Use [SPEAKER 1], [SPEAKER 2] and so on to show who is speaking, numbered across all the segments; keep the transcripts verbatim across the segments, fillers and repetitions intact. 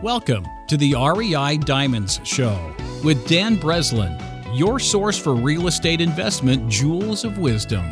[SPEAKER 1] Welcome to the R E I Diamonds Show with Dan Breslin, your source for real estate investment jewels of wisdom.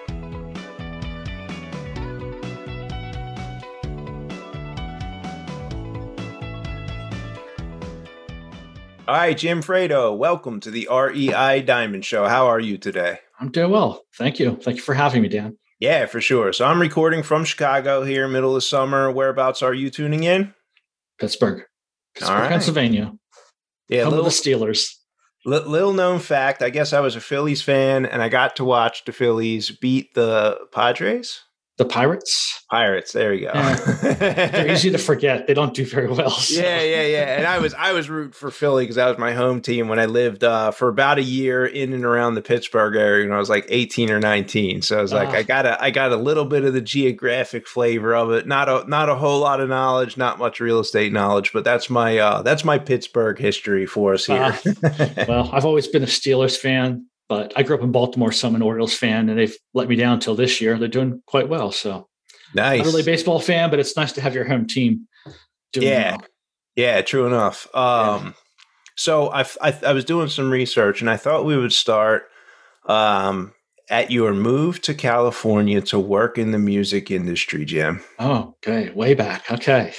[SPEAKER 2] All right, Jim Fredo, welcome to the R E I Diamond Show. How are you today?
[SPEAKER 3] I'm doing well. Thank you. Thank you for having me, Dan.
[SPEAKER 2] Yeah, for sure. So I'm recording from Chicago here, middle of summer. Whereabouts are you tuning in?
[SPEAKER 3] Pittsburgh, Pittsburgh,
[SPEAKER 2] All right.
[SPEAKER 3] Pennsylvania.
[SPEAKER 2] Yeah,
[SPEAKER 3] Home
[SPEAKER 2] little,
[SPEAKER 3] of the Steelers.
[SPEAKER 2] li- little known fact, I guess I was a Phillies fan, and I got to watch the Phillies beat the Padres?
[SPEAKER 3] The Pirates.
[SPEAKER 2] Pirates, there you go.
[SPEAKER 3] Yeah. They're easy to forget. They don't do very well. So.
[SPEAKER 2] Yeah, yeah, yeah. And I was I was rooting for Philly because that was my home team when I lived uh, for about a year in and around the Pittsburgh area when I was like eighteen or nineteen. So I was like,
[SPEAKER 3] Uh,
[SPEAKER 2] I got a I got a little bit of the geographic flavor of it. Not a not a whole lot of knowledge, not much real estate knowledge, but that's my uh, that's my Pittsburgh history for us here.
[SPEAKER 3] Uh, well, I've always been a Steelers fan, but I grew up in Baltimore, so I'm an Orioles fan, and they've let me down until this year. They're doing quite well. So
[SPEAKER 2] Nice.
[SPEAKER 3] not really a baseball fan, but it's nice to have your home team doing
[SPEAKER 2] Yeah.
[SPEAKER 3] well.
[SPEAKER 2] Yeah, true enough. Um,
[SPEAKER 3] Yeah.
[SPEAKER 2] So I, I I was doing some research, and I thought we would start um, at your move to California to work in the music industry, Jim.
[SPEAKER 3] Oh, okay. Way back. Okay.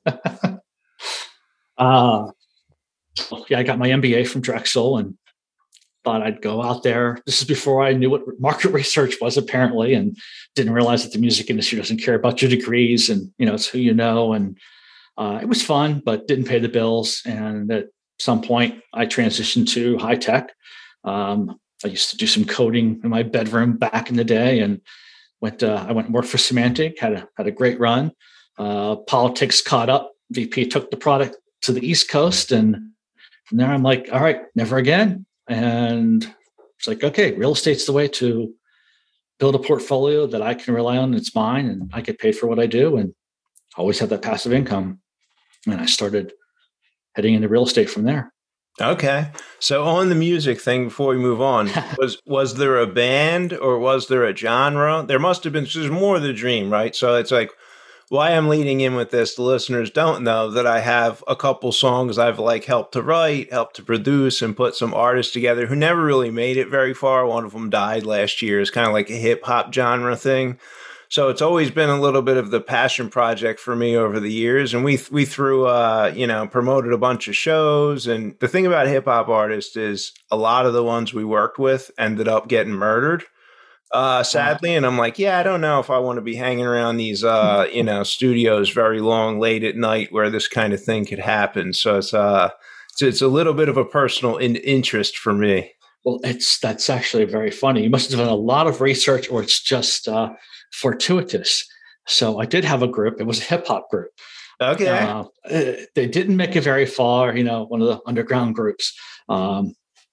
[SPEAKER 3] uh, yeah, I got my M B A from Drexel and thought I'd go out there. This is before I knew what market research was, apparently, and didn't realize that the music industry doesn't care about your degrees and, you know, it's who you know. And uh, it was fun, but didn't pay the bills. And at some point, I transitioned to high tech. Um, I used to do some coding in my bedroom back in the day, and went. Uh, I went and worked for Symantec. had a had a great run. Uh, politics caught up. V P took the product to the East Coast, and from there, I'm like, all right, never again. And it's like, okay, real estate's the way to build a portfolio that I can rely on. It's mine, and I get paid for what I do, and always have that passive income. And I started heading into real estate from there.
[SPEAKER 2] Okay. So on the music thing, before we move on, was was there a band or was there a genre? There must have been. There's more of the dream, right? So it's like, why I'm leading in with this, the listeners don't know that I have a couple songs I've like helped to write, helped to produce, and put some artists together who never really made it very far. One of them died last year. It's kind of like a hip hop genre thing. So it's always been a little bit of the passion project for me over the years. And we we threw, uh, you know, promoted a bunch of shows. And the thing about hip hop artists is a lot of the ones we worked with ended up getting murdered. Uh, sadly, and I'm like, yeah, I don't know if I want to be hanging around these, uh, you know, studios very long, late at night, where this kind of thing could happen. So it's, uh, it's, it's a little bit of a personal in- interest for me.
[SPEAKER 3] Well, it's that's actually very funny. You must have done a lot of research, or it's just uh, fortuitous. So I did have a group. It was a hip hop group.
[SPEAKER 2] Okay.
[SPEAKER 3] Uh, they didn't make it very far. You know, one of the underground groups. Um,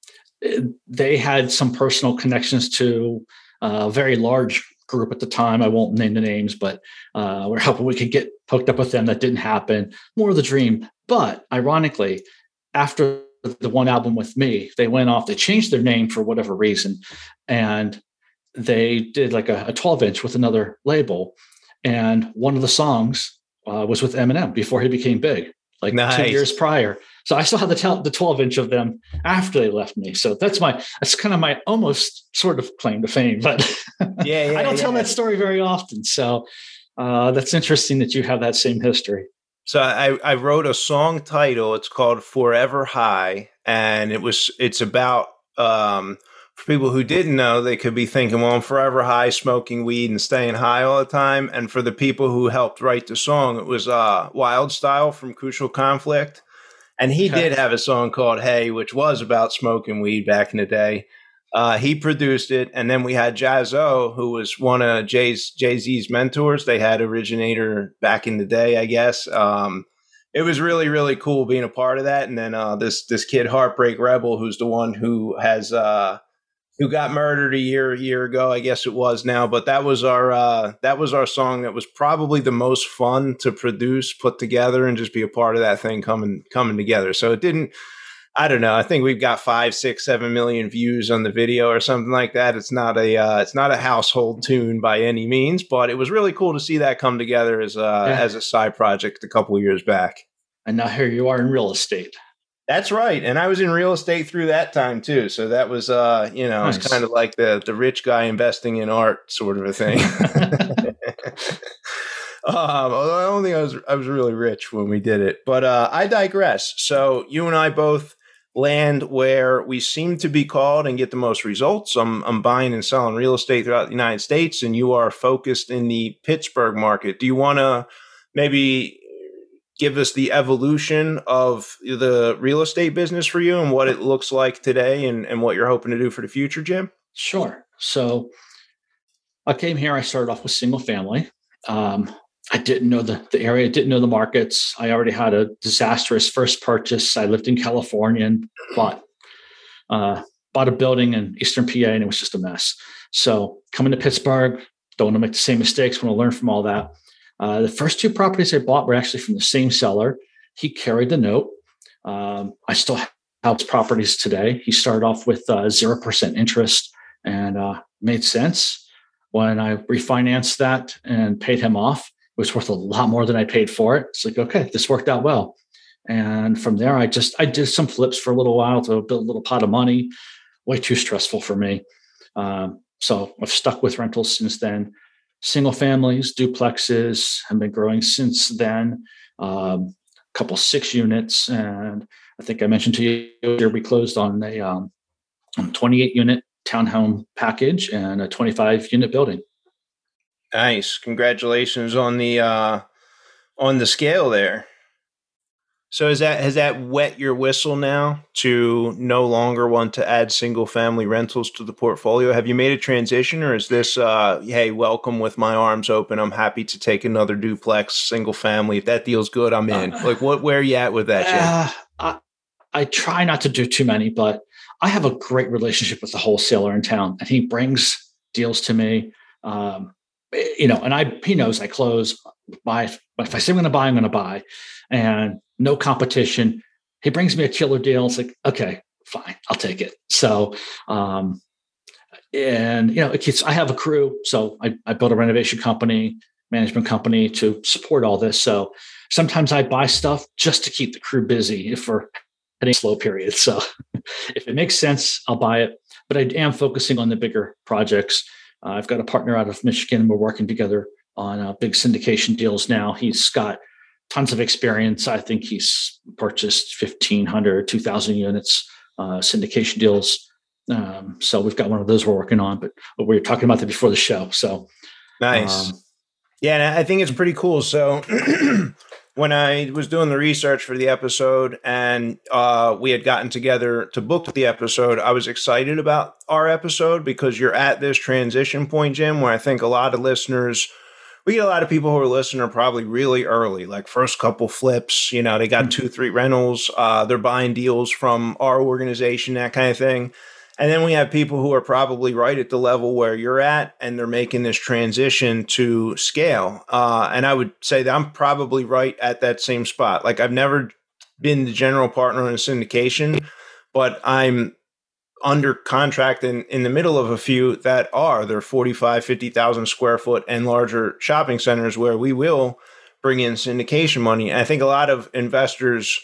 [SPEAKER 3] they had some personal connections to a very large group at the time. I won't name the names, but uh, we're hoping we could get hooked up with them. That didn't happen. More of the dream. But ironically, after the one album with me, they went off, they changed their name for whatever reason. And they did like a, a twelve inch with another label. And one of the songs uh, was with Eminem before he became big, like
[SPEAKER 2] Nice.
[SPEAKER 3] two years prior. So I still have the, tel- the twelve inch of them after they left me. So that's my, that's kind of my almost sort of claim to fame, but
[SPEAKER 2] Yeah, yeah,
[SPEAKER 3] I don't tell
[SPEAKER 2] yeah.
[SPEAKER 3] that story very often. So uh, that's interesting that you have that same history.
[SPEAKER 2] So I, I wrote a song title. It's called Forever High. And it was, it's about, um, for people who didn't know, they could be thinking, well, I'm forever high, smoking weed and staying high all the time. And for the people who helped write the song, it was uh, Wild Style from Crucial Conflict. And he
[SPEAKER 3] Okay.
[SPEAKER 2] did have a song called Hey, which was about smoking weed back in the day. Uh, he produced it. And then we had Jaz-O, who was one of Jay's, Jay-Z's mentors. They had Originator back in the day, I guess. Um, it was really, really cool being a part of that. And then uh, this this kid, Heartbreak Rebel, who's the one who has uh, who got murdered a year a year ago, I guess it was now. But that was our uh, that was our song that was probably the most fun to produce, put together, and just be a part of that thing coming coming together. So it didn't. I don't know. I think we've got five, six, seven million views on the video or something like that. It's not a uh, it's not a household tune by any means, but it was really cool to see that come together as a
[SPEAKER 3] Yeah.
[SPEAKER 2] as a side project a couple of years back.
[SPEAKER 3] And now here you are in real estate.
[SPEAKER 2] That's right. And I was in real estate through that time too. So that was, uh, you know, nice. It's kind of like the, the rich guy investing in art sort of a thing. um, although I don't think I was, I was really rich when we did it, but uh, I digress. So you and I both land where we seem to be called and get the most results. I'm, I'm buying and selling real estate throughout the United States, and you are focused in the Pittsburgh market. Do you want to maybe give us the evolution of the real estate business for you and what it looks like today and, and what you're hoping to do for the future, Jim?
[SPEAKER 3] Sure. So I came here, I started off with single family. Um, I didn't know the, the area, didn't know the markets. I already had a disastrous first purchase. I lived in California and bought, uh, bought a building in Eastern P A, and it was just a mess. So coming to Pittsburgh, don't want to make the same mistakes, want to learn from all that. Uh, the first two properties I bought were actually from the same seller. He carried the note. Um, I still have his properties today. He started off with uh, zero percent interest, and uh, made sense. When I refinanced that and paid him off, it was worth a lot more than I paid for it. It's like, okay, this worked out well. And from there, I just, I did some flips for a little while to build a little pot of money. Way too stressful for me. Um, so I've stuck with rentals since then. Single families, duplexes have been growing since then. Um, a couple six units, and I think I mentioned to you earlier, we closed on a um, twenty-eight unit townhome package and a twenty-five unit building.
[SPEAKER 2] Nice, congratulations on the uh, on the scale there. So is that has that wet your whistle now to no longer want to add single family rentals to the portfolio? Have you made a transition, or is this, uh, hey, welcome with my arms open. I'm happy to take another duplex, single family. If that deal's good, I'm in. Uh, like, what? Where are you at with that, Jim?
[SPEAKER 3] Uh, I, I try not to do too many, but I have a great relationship with the wholesaler in town, and he brings deals to me. Um, you know, and I he knows I close, buy. But if I say I'm going to buy, I'm going to buy, and no competition. He brings me a killer deal. It's like, okay, fine, I'll take it. So, um, and you know, it keeps, I have a crew, so I, I built a renovation company, management company to support all this. So sometimes I buy stuff just to keep the crew busy if we're hitting slow periods. So if it makes sense, I'll buy it. But I am focusing on the bigger projects. Uh, I've got a partner out of Michigan. We're working together on uh, big syndication deals now. He's got tons of experience. I think he's purchased fifteen hundred, two thousand units, uh, syndication deals. Um, so we've got one of those we're working on, but, but we were talking about that before the show. So
[SPEAKER 2] nice.
[SPEAKER 3] Um,
[SPEAKER 2] yeah. And I think it's pretty cool. So when I was doing the research for the episode and uh, we had gotten together to book the episode, I was excited about our episode because you're at this transition point, Jim, where I think a lot of listeners, we get a lot of people who are listening probably really early, like first couple flips, you know, they got two, three rentals, uh, they're buying deals from our organization, that kind of thing. And then we have people who are probably right at the level where you're at, and they're making this transition to scale. Uh, and I would say that I'm probably right at that same spot. Like I've never been the general partner in a syndication, but I'm under contract in, in the middle of a few that are, they're forty-five, fifty thousand square foot and larger shopping centers where we will bring in syndication money. And I think a lot of investors,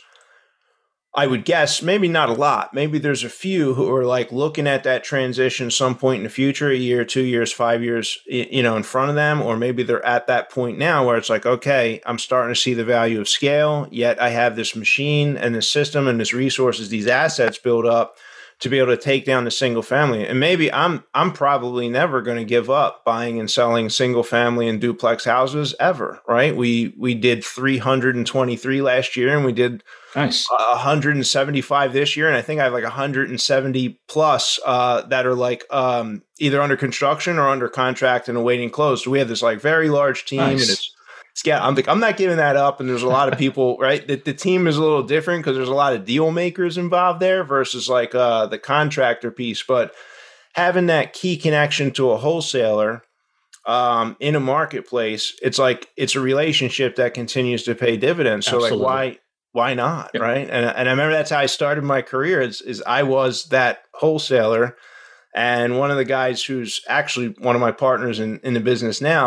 [SPEAKER 2] I would guess, maybe not a lot, maybe there's a few who are like looking at that transition some point in the future, a year, two years, five years, you know, in front of them, or maybe they're at that point now where it's like, okay, I'm starting to see the value of scale, yet I have this machine and this system and this resources, these assets built up to be able to take down the single family. And maybe I'm I'm probably never going to give up buying and selling single family and duplex houses ever, right? We we did three hundred twenty-three last year, and we did
[SPEAKER 3] nice
[SPEAKER 2] one hundred seventy-five this year. And I think I have like one hundred seventy plus uh, that are like um, either under construction or under contract and awaiting close. So we have this like very large team,
[SPEAKER 3] nice.
[SPEAKER 2] and it's Yeah, I'm like, I'm not giving that up. And there's a lot of people, right? The, the team is a little different because there's a lot of deal makers involved there versus like uh, the contractor piece. But having that key connection to a wholesaler um, in a marketplace, it's like it's a relationship that continues to pay dividends. So Absolutely. like, why why not, yep. right? And and I remember that's how I started my career. Is is I was that wholesaler, and one of the guys who's actually one of my partners in in the business now.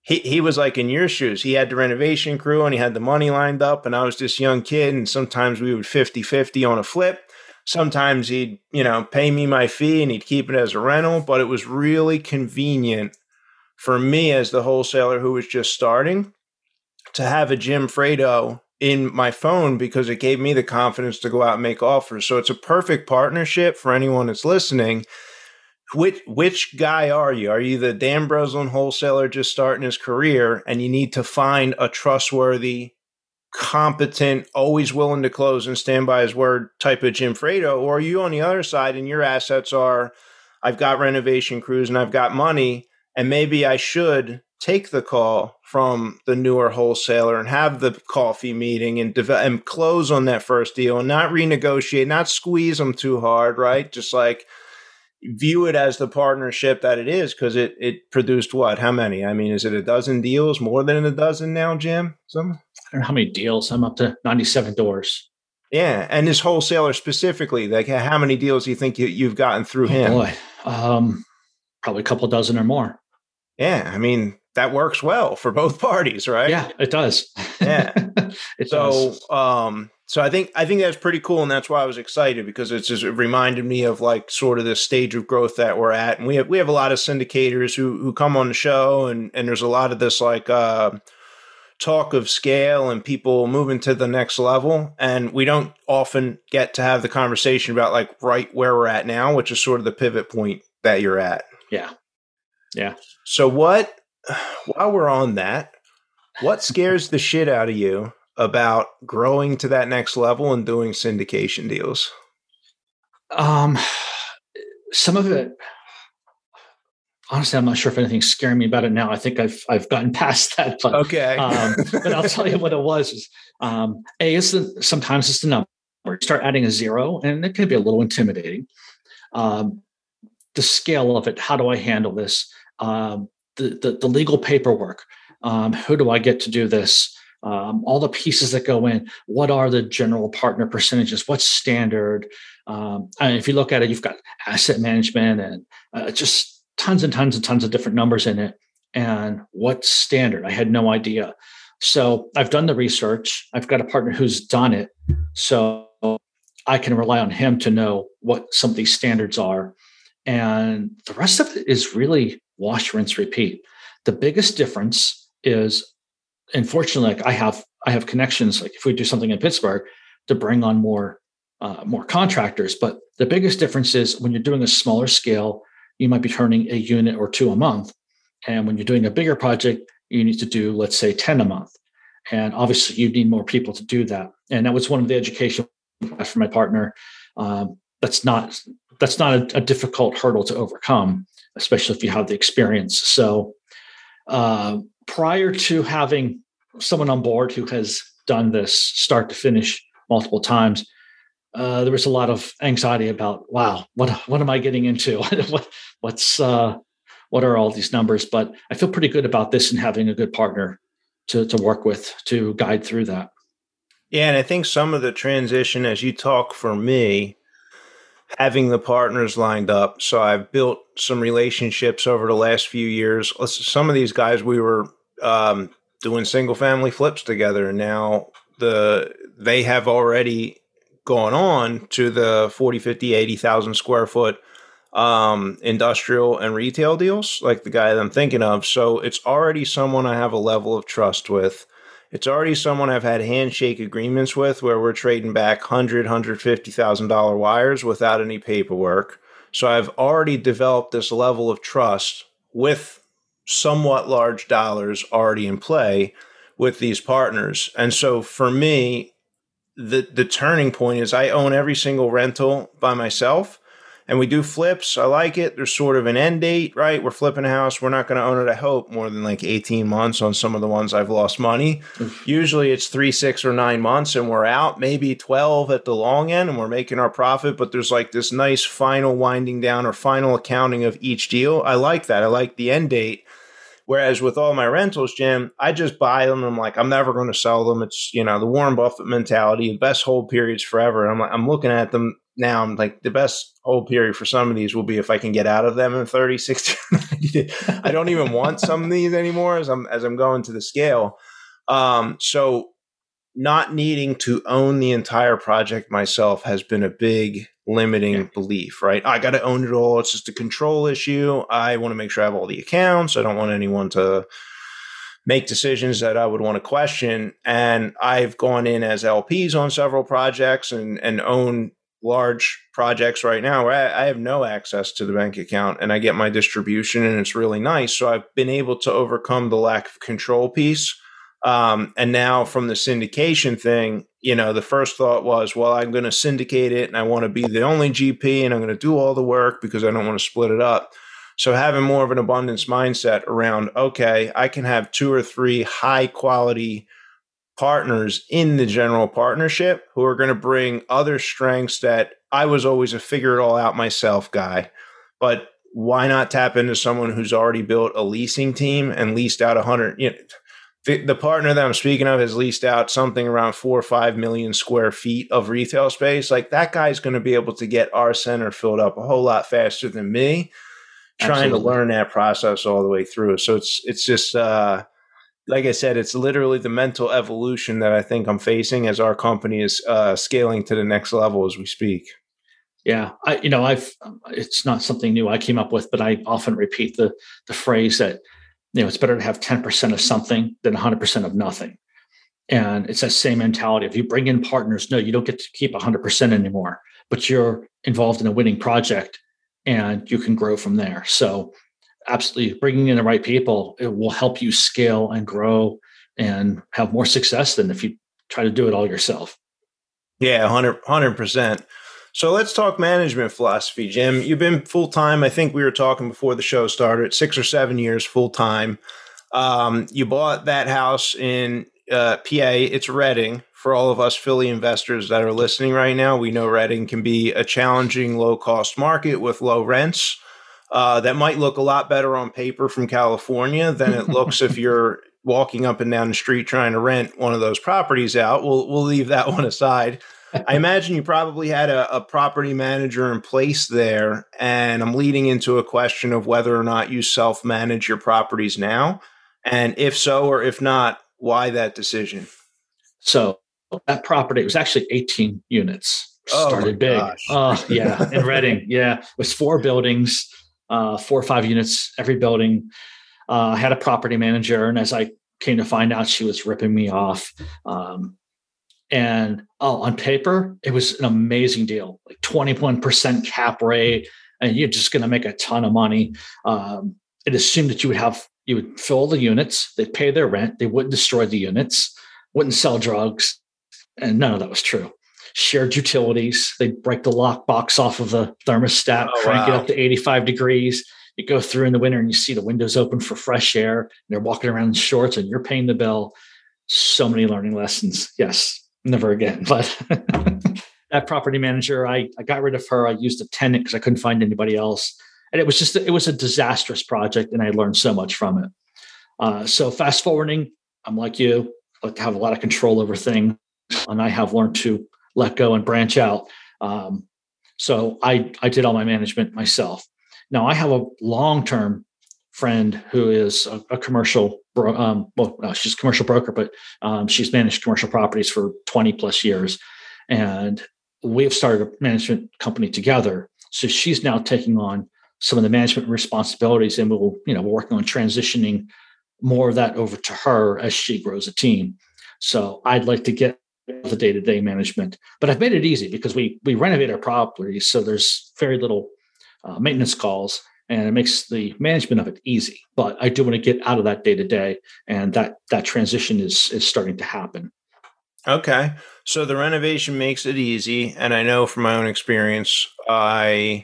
[SPEAKER 2] he, he was like in your shoes. He had the renovation crew and he had the money lined up, and I was this young kid, and sometimes we would fifty-fifty on a flip. Sometimes he'd, you know, pay me my fee and he'd keep it as a rental, but it was really convenient for me as the wholesaler who was just starting to have a Jim Fredo in my phone, because it gave me the confidence to go out and make offers. So it's a perfect partnership for anyone that's listening. Which which guy are you? Are you the Dan Breslin wholesaler just starting his career and you need to find a trustworthy, competent, always willing to close and stand by his word type of Jim Fredo? Or are you on the other side and your assets are, I've got renovation crews and I've got money, and maybe I should take the call from the newer wholesaler and have the coffee meeting and, de- and close on that first deal and not renegotiate, not squeeze them too hard, right? Just like view it as the partnership that it is, because it it produced what? How many? I mean, is it a dozen deals? More than a dozen now, Jim? Some?
[SPEAKER 3] I don't know how many deals. I'm up to ninety-seven doors.
[SPEAKER 2] Yeah, and this wholesaler specifically, like how many deals do you think you, you've gotten through
[SPEAKER 3] oh,
[SPEAKER 2] him?
[SPEAKER 3] Boy, um, probably a couple dozen or more.
[SPEAKER 2] Yeah, I mean, that works well for both parties, right?
[SPEAKER 3] Yeah, it does.
[SPEAKER 2] Yeah.
[SPEAKER 3] it
[SPEAKER 2] so,
[SPEAKER 3] does.
[SPEAKER 2] um, so I think I think that's pretty cool, and that's why I was excited, because it's just, it reminded me of like sort of this stage of growth that we're at, and we have we have a lot of syndicators who who come on the show, and and there's a lot of this like uh, talk of scale and people moving to the next level, and we don't often get to have the conversation about like right where we're at now, which is sort of the pivot point that you're at.
[SPEAKER 3] Yeah, yeah.
[SPEAKER 2] So what? While we're on that, what scares the shit out of you about growing to that next level and doing syndication deals?
[SPEAKER 3] Um, some of it, honestly, I'm not sure if anything's scaring me about it now. I think I've I've gotten past that. But,
[SPEAKER 2] okay.
[SPEAKER 3] um, but I'll tell you what it was. Is, um, a, it's the, sometimes it's the number. You start adding a zero, and it can be a little intimidating. Um, the scale of it. How do I handle this? Um, the, the the legal paperwork. Um, who do I get to do this? Um, all the pieces that go in. What are the general partner percentages? What's standard? Um, and if you look at it, you've got asset management and uh, just tons and tons and tons of different numbers in it. And what's standard? I had no idea. So I've done the research. I've got a partner who's done it. So I can rely on him to know what some of these standards are. And the rest of it is really wash, rinse, repeat. The biggest difference is, unfortunately, like I have I have connections, like if we do something in Pittsburgh, to bring on more uh, more contractors. But the biggest difference is when you're doing a smaller scale, you might be turning a unit or two a month. And when you're doing a bigger project, you need to do, let's say, ten a month. And obviously, you need more people to do that. And that was one of the education for my partner. Um, that's not that's not a, a difficult hurdle to overcome, especially if you have the experience. So uh, prior to having someone on board who has done this start to finish multiple times, uh, there was a lot of anxiety about, wow, what what am I getting into? what what's uh, what are all these numbers? But I feel pretty good about this and having a good partner to to work with to guide through that.
[SPEAKER 2] Yeah, and I think some of the transition, as you talk for me, having the partners lined up. So I've built some relationships over the last few years. Some of these guys, we were um, doing single family flips together, and now the they have already gone on to the forty, fifty, eighty thousand square foot um, industrial and retail deals, like the guy that I'm thinking of. So it's already someone I have a level of trust with. It's already someone I've had handshake agreements with where we're trading back one hundred thousand dollars, one hundred fifty thousand dollars wires without any paperwork. So I've already developed this level of trust with somewhat large dollars already in play with these partners. And so for me, the, the turning point is I own every single rental by myself. And we do flips. I like it. There's sort of an end date, right? We're flipping a house. We're not going to own it, I hope, more than like eighteen months on some of the ones I've lost money. Usually it's three, six, or nine months and we're out, maybe twelve at the long end, and we're making our profit. But there's like this nice final winding down or final accounting of each deal. I like that. I like the end date. Whereas with all my rentals, Jim, I just buy them. And I'm like, I'm never going to sell them. It's, you know, the Warren Buffett mentality, the best hold periods forever. I'm like, I'm looking at them now I'm like, the best hold period for some of these will be if I can get out of them in thirty, sixty, ninety days. I don't even want some of these anymore as I'm, as I'm going to the scale. Um, so not needing to own the entire project myself has been a big limiting yeah. belief, right? I got to own it all. It's just a control issue. I want to make sure I have all the accounts. I don't want anyone to make decisions that I would want to question. And I've gone in as L Ps on several projects and, and own large projects right now where I, I have no access to the bank account and I get my distribution and it's really nice. So I've been able to overcome the lack of control piece. Um, and now from the syndication thing, you know, the first thought was, well, I'm going to syndicate it and I want to be the only G P and I'm going to do all the work because I don't want to split it up. So having more of an abundance mindset around, okay, I can have two or three high quality partners in the general partnership who are going to bring other strengths that I was always a figure it all out myself guy. But why not tap into someone who's already built a leasing team and leased out one hundred, you know, the, the partner that I'm speaking of has leased out something around four or five million square feet of retail space. Like that guy's going to be able to get our center filled up a whole lot faster than me. Trying Absolutely. to learn that process all the way through. So it's it's just, uh, like I said, it's literally the mental evolution that I think I'm facing as our company is uh, scaling to the next level as we speak.
[SPEAKER 3] Yeah, I, you know, I've it's not something new I came up with, but I often repeat the the phrase that, you know, it's better to have ten percent of something than one hundred percent of nothing. And it's that same mentality. If you bring in partners, no, you don't get to keep one hundred percent anymore, but you're involved in a winning project. And you can grow from there. So absolutely bringing in the right people, it will help you scale and grow and have more success than if you try to do it all yourself.
[SPEAKER 2] Yeah, one hundred percent. So let's talk management philosophy, Jim. You've been full-time. I think we were talking before the show started, six or seven years full-time. Um, you bought that house in uh, P A. It's Reading. For all of us Philly investors that are listening right now, we know Reading can be a challenging low-cost market with low rents. Uh, that might look a lot better on paper from California than it looks if you're walking up and down the street trying to rent one of those properties out. We'll we'll leave that one aside. I imagine you probably had a, a property manager in place there, and I'm leading into a question of whether or not you self-manage your properties now, and if so or if not, why that decision?
[SPEAKER 3] So that property, it was actually eighteen units. Started
[SPEAKER 2] oh
[SPEAKER 3] big.
[SPEAKER 2] Gosh.
[SPEAKER 3] Oh, yeah. In Reading. Yeah. It was four buildings, uh, four or five units, every building. I uh, had a property manager. And as I came to find out, she was ripping me off. Um, and oh, on paper, it was an amazing deal, like twenty-one percent cap rate. And you're just going to make a ton of money. Um, it assumed that you would have, you would fill the units, they'd pay their rent, they wouldn't destroy the units, wouldn't sell drugs. And none of that was true. Shared utilities. They break the lockbox off of the thermostat, oh, crank wow. it up to eighty-five degrees. You go through in the winter and you see the windows open for fresh air. And they're walking around in shorts and you're paying the bill. So many learning lessons. Yes, never again. But that property manager, I, I got rid of her. I used a tenant because I couldn't find anybody else. And it was just, it was a disastrous project. And I learned so much from it. Uh, so fast forwarding, I'm like you, I like to have a lot of control over things. And I have learned to let go and branch out. Um, so I, I did all my management myself. Now I have a long-term friend who is a, a commercial, bro- um, well, no, she's a commercial broker, but um, she's managed commercial properties for twenty plus years. And we've started a management company together. So she's now taking on some of the management responsibilities, and we'll, you know, we're working on transitioning more of that over to her as she grows a team. So I'd like to get the day-to-day management, but I've made it easy because we we renovate our properties, so there's very little uh, maintenance calls, and it makes the management of it easy. But I do want to get out of that day-to-day, and that that transition is is starting to happen.
[SPEAKER 2] Okay, so the renovation makes it easy, and I know from my own experience, I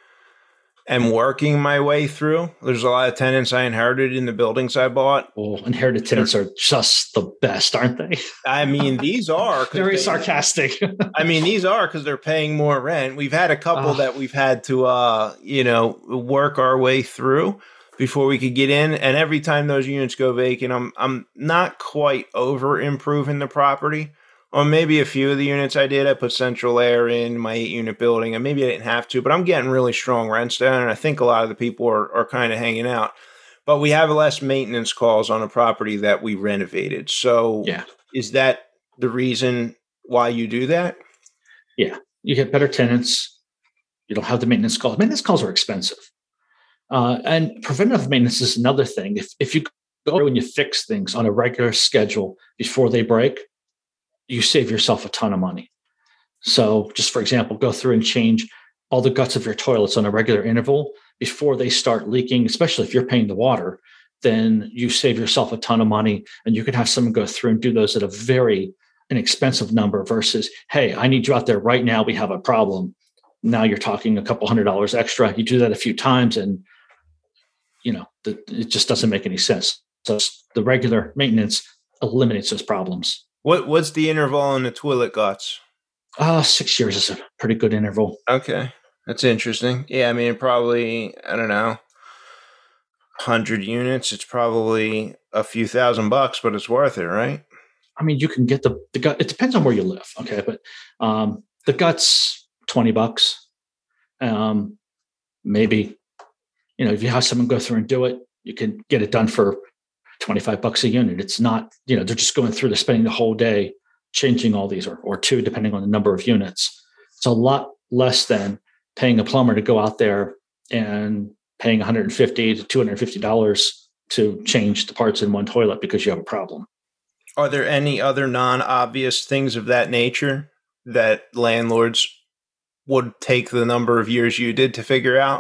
[SPEAKER 2] am working my way through. There's a lot of tenants I inherited in the buildings I bought.
[SPEAKER 3] Oh, inherited tenants are just the best, aren't they?
[SPEAKER 2] I mean, these are
[SPEAKER 3] very they, sarcastic.
[SPEAKER 2] I mean, these are because they're paying more rent. We've had a couple oh. that we've had to, uh, you know, work our way through before we could get in. And every time those units go vacant, I'm I'm not quite over improving the property. Or maybe a few of the units I did, I put central air in my eight unit building, and maybe I didn't have to, but I'm getting really strong rents down, and I think a lot of the people are, are kind of hanging out. But we have less maintenance calls on a property that we renovated. So
[SPEAKER 3] Yeah.
[SPEAKER 2] is that the reason why you do that?
[SPEAKER 3] Yeah. You get better tenants. You don't have the maintenance calls. Maintenance calls are expensive. Uh, and preventative maintenance is another thing. If if you go and you fix things on a regular schedule before they break, you save yourself a ton of money. So just for example, go through and change all the guts of your toilets on a regular interval before they start leaking, especially if you're paying the water, then you save yourself a ton of money, and you can have someone go through and do those at a very inexpensive number versus, hey, I need you out there right now. We have a problem. Now you're talking a couple hundred dollars extra. You do that a few times and, you know, the, it just doesn't make any sense. So the regular maintenance eliminates those problems.
[SPEAKER 2] What What's the interval on the toilet guts?
[SPEAKER 3] Uh, six years is a pretty good interval.
[SPEAKER 2] Okay. That's interesting. Yeah, I mean, probably, I don't know, one hundred units. It's probably a few thousand bucks, but it's worth it, right?
[SPEAKER 3] I mean, you can get the, the gut. It depends on where you live. Okay. But um, the guts, twenty bucks. Um, maybe, you know, if you have someone go through and do it, you can get it done for twenty-five bucks a unit. It's not, you know, they're just going through, they're spending the whole day changing all these, or, or two, depending on the number of units. It's a lot less than paying a plumber to go out there and paying one hundred fifty dollars to two hundred fifty dollars to change the parts in one toilet because you have a problem.
[SPEAKER 2] Are there any other non-obvious things of that nature that landlords would take the number of years you did to figure out?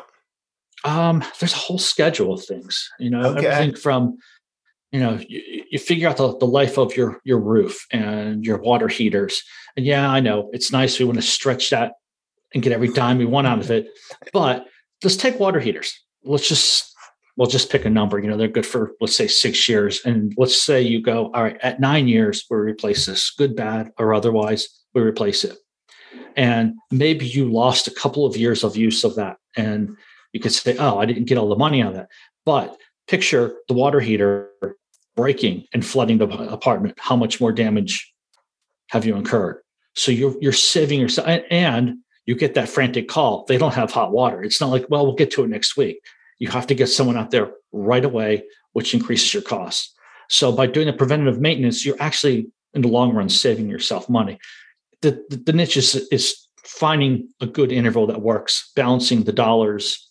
[SPEAKER 3] Um, there's a whole schedule of things, you know,
[SPEAKER 2] Okay.
[SPEAKER 3] everything from, you know, you, you figure out the, the life of your, your roof and your water heaters. And yeah, I know it's nice. We want to stretch that and get every dime we want out of it, but let's take water heaters. Let's just, we'll just pick a number, you know, they're good for, let's say six years. And let's say you go, all right, at nine years, we replace this, good, bad, or otherwise we replace it. And maybe you lost a couple of years of use of that. And you could say, oh, I didn't get all the money out of that. But picture the water heater breaking and flooding the apartment. How much more damage have you incurred? So you're, you're saving yourself, and you get that frantic call. They don't have hot water. It's not like, well, we'll get to it next week. You have to get someone out there right away, which increases your costs. So by doing the preventative maintenance, you're actually, in the long run, saving yourself money. The, the, the niche is, is finding a good interval that works, balancing the dollars,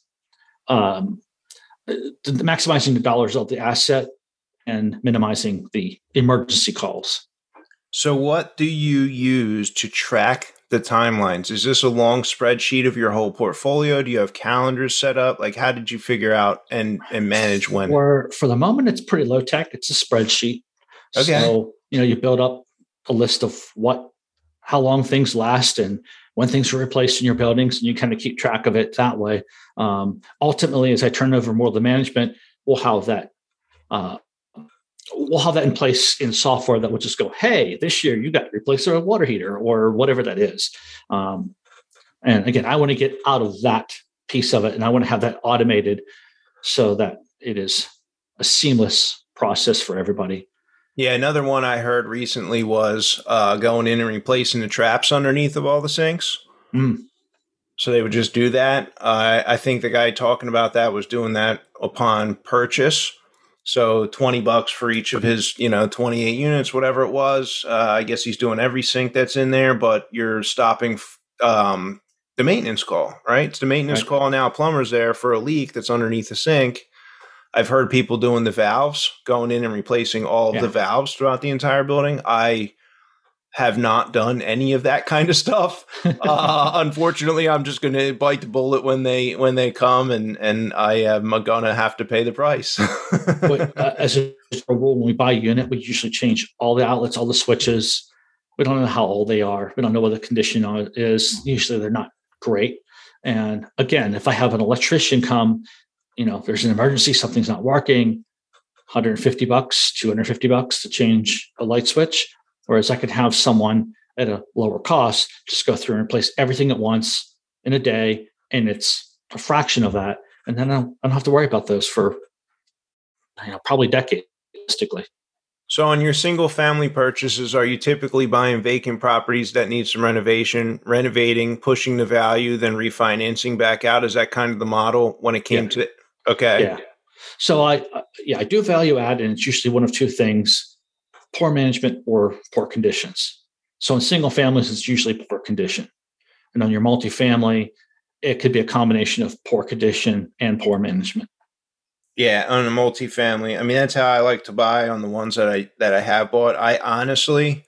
[SPEAKER 3] um, the, the maximizing the dollars of the asset and minimizing the emergency calls.
[SPEAKER 2] So what do you use to track the timelines? Is this a long spreadsheet of your whole portfolio? Do you have calendars set up? Like, how did you figure out and, and manage when?
[SPEAKER 3] For, for the moment, it's pretty low tech. It's a spreadsheet.
[SPEAKER 2] Okay.
[SPEAKER 3] So, you know, you build up a list of what, how long things last and when things are replaced in your buildings, and you kind of keep track of it that way. Um, ultimately, as I turn over more of the management, we'll have that, uh, we'll have that in place in software that will just go, hey, this year you got to replace a water heater or whatever that is. Um, and again, I want to get out of that piece of it, and I want to have that automated so that it is a seamless process for everybody.
[SPEAKER 2] Yeah, another one I heard recently was uh, going in and replacing the traps underneath of all the sinks.
[SPEAKER 3] Mm.
[SPEAKER 2] So they would just do that. Uh, I think the guy talking about that was doing that upon purchase. So twenty bucks for each of his, you know, twenty-eight units, whatever it was. Uh, I guess he's doing every sink that's in there, but you're stopping um, the maintenance call, right? It's the maintenance
[SPEAKER 3] Right.
[SPEAKER 2] call now. Plumber's there for a leak that's underneath the sink. I've heard people doing the valves, going in and replacing all of
[SPEAKER 3] Yeah.
[SPEAKER 2] the valves throughout the entire building. I have not done any of that kind of stuff. Uh, unfortunately, I'm just going to bite the bullet when they when they come, and and I am going to have to pay the price.
[SPEAKER 3] But, uh, as a rule, when we buy a unit, we usually change all the outlets, all the switches. We don't know how old they are. We don't know what the condition is. Usually they're not great. And again, if I have an electrician come, you know, there's an emergency, something's not working, one hundred fifty bucks, two hundred fifty bucks to change a light switch. Whereas I could have someone at a lower cost just go through and replace everything at once in a day, and it's a fraction of that. And then I don't, I don't have to worry about those for, you know, probably decades. Realistically.
[SPEAKER 2] So on your single family purchases, are you typically buying vacant properties that need some renovation, renovating, pushing the value, then refinancing back out? Is that kind of the model when it came
[SPEAKER 3] Yeah.
[SPEAKER 2] to, okay.
[SPEAKER 3] Yeah. So I, uh, yeah, I do value add, and it's usually one of two things: poor management or poor conditions. So in single families, it's usually poor condition. And on your multifamily, it could be a combination of poor condition and poor management.
[SPEAKER 2] Yeah, on a multifamily. I mean, that's how I like to buy on the ones that I that I have bought. I honestly,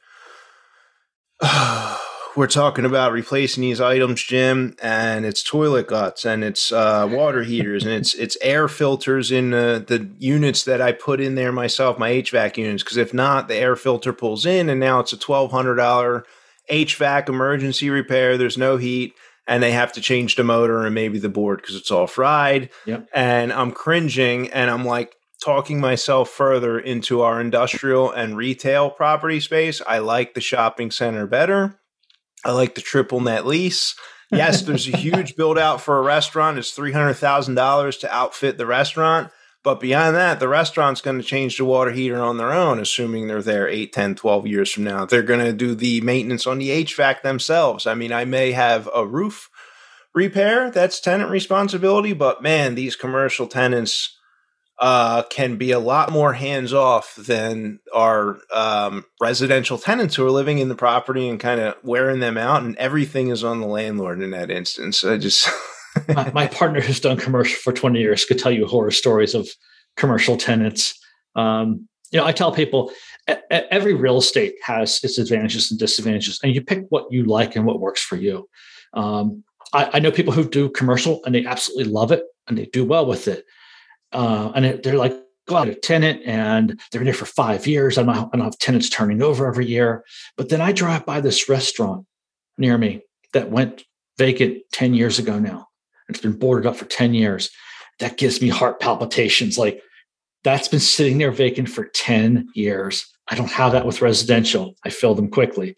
[SPEAKER 2] we're talking about replacing these items, Jim, and it's toilet guts and it's uh, water heaters and it's it's air filters in the, the units that I put in there myself, my H V A C units. Because if not, the air filter pulls in, and now it's a twelve hundred dollars H V A C emergency repair. There's no heat. And they have to change the motor and maybe the board because it's all fried.
[SPEAKER 3] Yep.
[SPEAKER 2] And I'm cringing and I'm like talking myself further into our industrial and retail property space. I like the shopping center better. I like the triple net lease. Yes, there's a huge build out for a restaurant. It's three hundred thousand dollars to outfit the restaurant. But beyond that, the restaurant's going to change the water heater on their own, assuming they're there eight, ten, twelve years from now. They're going to do the maintenance on the H V A C themselves. I mean, I may have a roof repair. That's tenant responsibility. But man, these commercial tenants uh, can be a lot more hands-off than our um, residential tenants who are living in the property and kind of wearing them out. And everything is on the landlord in that instance. I just...
[SPEAKER 3] my, my partner who's done commercial for twenty years could tell you horror stories of commercial tenants. Um, you know, I tell people a, a, every real estate has its advantages and disadvantages, and you pick what you like and what works for you. Um, I, I know people who do commercial and they absolutely love it and they do well with it. Uh, and it, they're like, go out a tenant and they're in there for five years. I don't, I don't have tenants turning over every year. But then I drive by this restaurant near me that went vacant ten years ago now. It's been boarded up for ten years. That gives me heart palpitations. Like, that's been sitting there vacant for ten years. I don't have that with residential. I fill them quickly.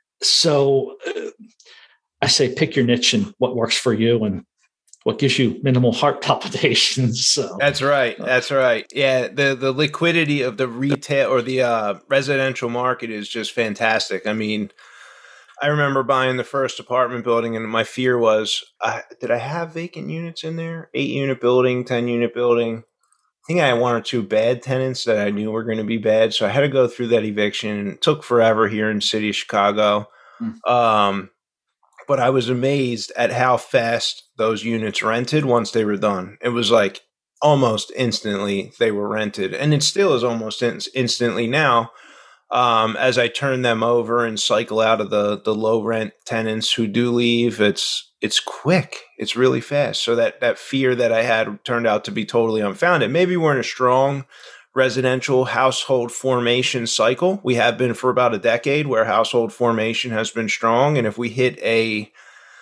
[SPEAKER 3] So uh, I say, pick your niche and what works for you and what gives you minimal heart palpitations. So
[SPEAKER 2] that's right. That's right. Yeah. The, the liquidity of the retail or the uh, residential market is just fantastic. I mean, I remember buying the first apartment building, and my fear was, uh, did I have vacant units in there? Eight unit building, ten unit building. I think I had one or two bad tenants that I knew were going to be bad. So I had to go through that eviction. It took forever here in the city of Chicago. Mm. Um, but I was amazed at how fast those units rented once they were done. It was like almost instantly they were rented, and it still is almost in- instantly now. Um, as I turn them over and cycle out of the the low rent tenants who do leave, it's it's quick. It's really fast. So that that fear that I had turned out to be totally unfounded. Maybe we're in a strong residential household formation cycle. We have been for about a decade, where household formation has been strong. And if we hit a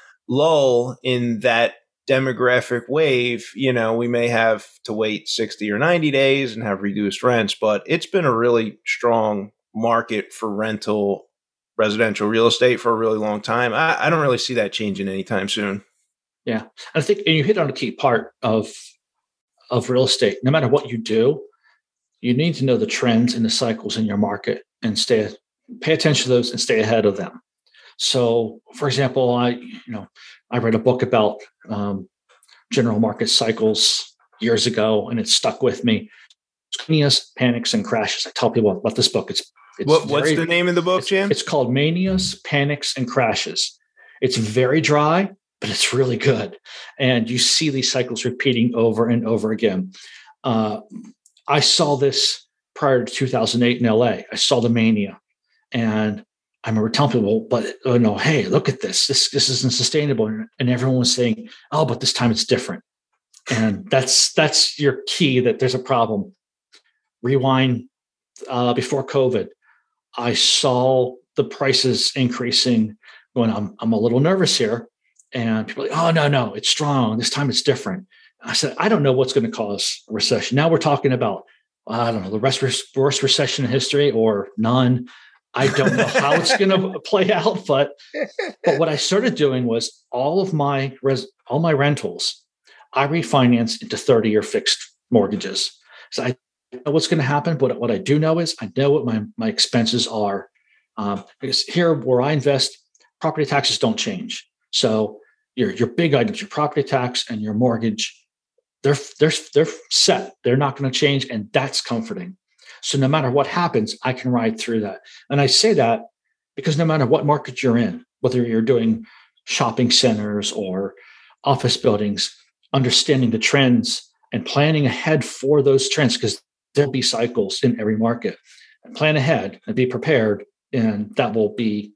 [SPEAKER 2] lull in that demographic wave, you know, we may have to wait sixty or ninety days and have reduced rents. But it's been a really strong market for rental residential real estate for a really long time. I, I don't really see that changing anytime soon.
[SPEAKER 3] Yeah. I think, and you hit on a key part of, of real estate. No matter what you do, you need to know the trends and the cycles in your market and stay, pay attention to those and stay ahead of them. So for example, I, you know, I read a book about um, general market cycles years ago, and it stuck with me. Manias, Panics, and Crashes. I tell people about this book. It's It's
[SPEAKER 2] what, what's
[SPEAKER 3] very,
[SPEAKER 2] the name of the book,
[SPEAKER 3] it's,
[SPEAKER 2] Jim?
[SPEAKER 3] It's called Manias, Panics, and Crashes. It's very dry, but it's really good. And you see these cycles repeating over and over again. Uh, I saw this prior to two thousand eight in L A. I saw the mania. And I remember telling people, but oh no, hey, look at this. This, this isn't sustainable. And everyone was saying, oh, but this time it's different. And that's that's your key, that there's a problem. Rewind uh, before COVID. I saw the prices increasing, going, I'm, I'm a little nervous here. And people are like, oh, no, no, it's strong. This time it's different. I said, I don't know what's going to cause a recession. Now we're talking about, I don't know, the rest, worst recession in history or none. I don't know how it's going to play out. But but what I started doing was all of my res, all my rentals, I refinanced into thirty-year fixed mortgages. So I know what's going to happen, but what I do know is I know what my, my expenses are. Um, because here where I invest, property taxes don't change. So your your big items, your property tax and your mortgage, they're they're they're set. They're not going to change, and that's comforting. So no matter what happens, I can ride through that. And I say that because no matter what market you're in, whether you're doing shopping centers or office buildings, understanding the trends and planning ahead for those trends, because there'll be cycles in every market. And plan ahead and be prepared, and that will be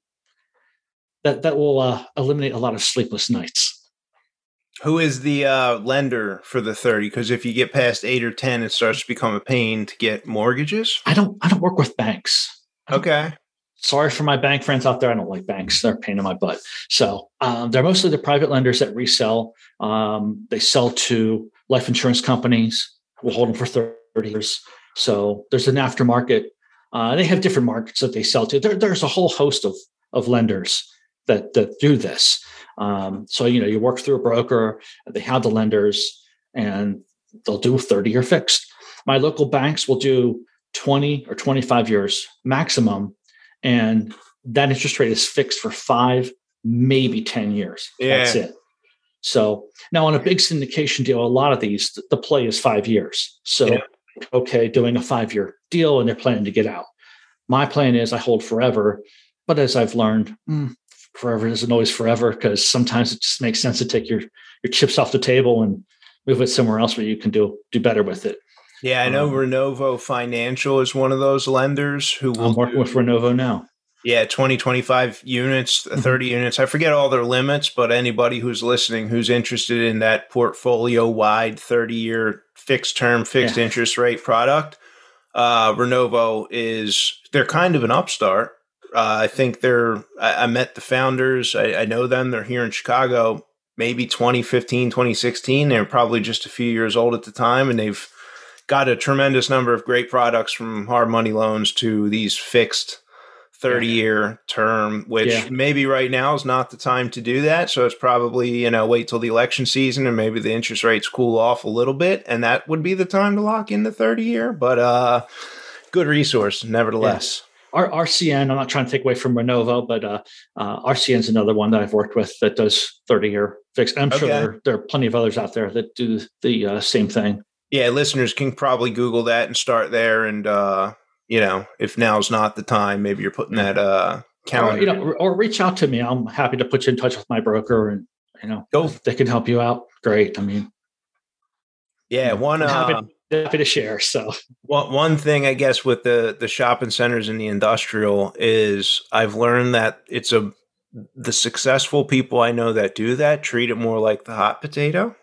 [SPEAKER 3] that that will uh, eliminate a lot of sleepless nights.
[SPEAKER 2] Who is the uh, lender for the thirty? Because if you get past eight or ten, it starts to become a pain to get mortgages.
[SPEAKER 3] I don't. I don't work with banks.
[SPEAKER 2] Okay.
[SPEAKER 3] Sorry for my bank friends out there. I don't like banks. They're a pain in my butt. So um, they're mostly the private lenders that resell. Um, they sell to life insurance companies. We'll hold them for thirty years. So there's an aftermarket. Uh, they have different markets that they sell to. There, there's a whole host of of lenders that that do this. Um, so, you know, you work through a broker, they have the lenders, and they'll do thirty-year fixed. My local banks will do twenty or twenty-five years maximum, and that interest rate is fixed for five, maybe ten years. Yeah. That's it. So now on a big syndication deal, a lot of these, the play is five years. So, yeah. okay, doing a five-year deal, and they're planning to get out. My plan is I hold forever, but as I've learned, mm, forever isn't always forever, because sometimes it just makes sense to take your your chips off the table and move it somewhere else where you can do do better with it.
[SPEAKER 2] Yeah, I know um, Renovo Financial is one of those lenders who will
[SPEAKER 3] I'm working do, with Renovo now.
[SPEAKER 2] Yeah, twenty, twenty-five units, thirty mm-hmm. units. I forget all their limits, but anybody who's listening who's interested in that portfolio-wide thirty-year fixed-term, fixed yeah. interest rate product, uh, Renovo is, they're kind of an upstart. Uh, I think they're, I, I met the founders. I, I know them. They're here in Chicago, maybe twenty fifteen, twenty sixteen. They were probably just a few years old at the time, and they've got a tremendous number of great products, from hard money loans to these fixed thirty-year term, which yeah. maybe right now is not the time to do that. So it's probably, you know, wait till the election season, and maybe the interest rates cool off a little bit, and that would be the time to lock in the thirty-year. But uh, good resource, nevertheless.
[SPEAKER 3] Yeah. Our R C N, I'm not trying to take away from Renovo, but uh, uh, R C N is another one that I've worked with that does thirty-year fixed. I'm okay. sure there, there are plenty of others out there that do the uh, same thing.
[SPEAKER 2] Yeah, listeners can probably Google that and start there. And, uh, you know, if now's not the time, maybe you're putting that uh, calendar.
[SPEAKER 3] Or, you know, or reach out to me. I'm happy to put you in touch with my broker, and, you know, Go. if they can help you out. Great. I mean,
[SPEAKER 2] yeah, one.
[SPEAKER 3] Happy, uh, happy to share. So
[SPEAKER 2] one one thing, I guess, with the the shopping centers and the industrial is I've learned that it's a the successful people I know that do that treat it more like the hot potato.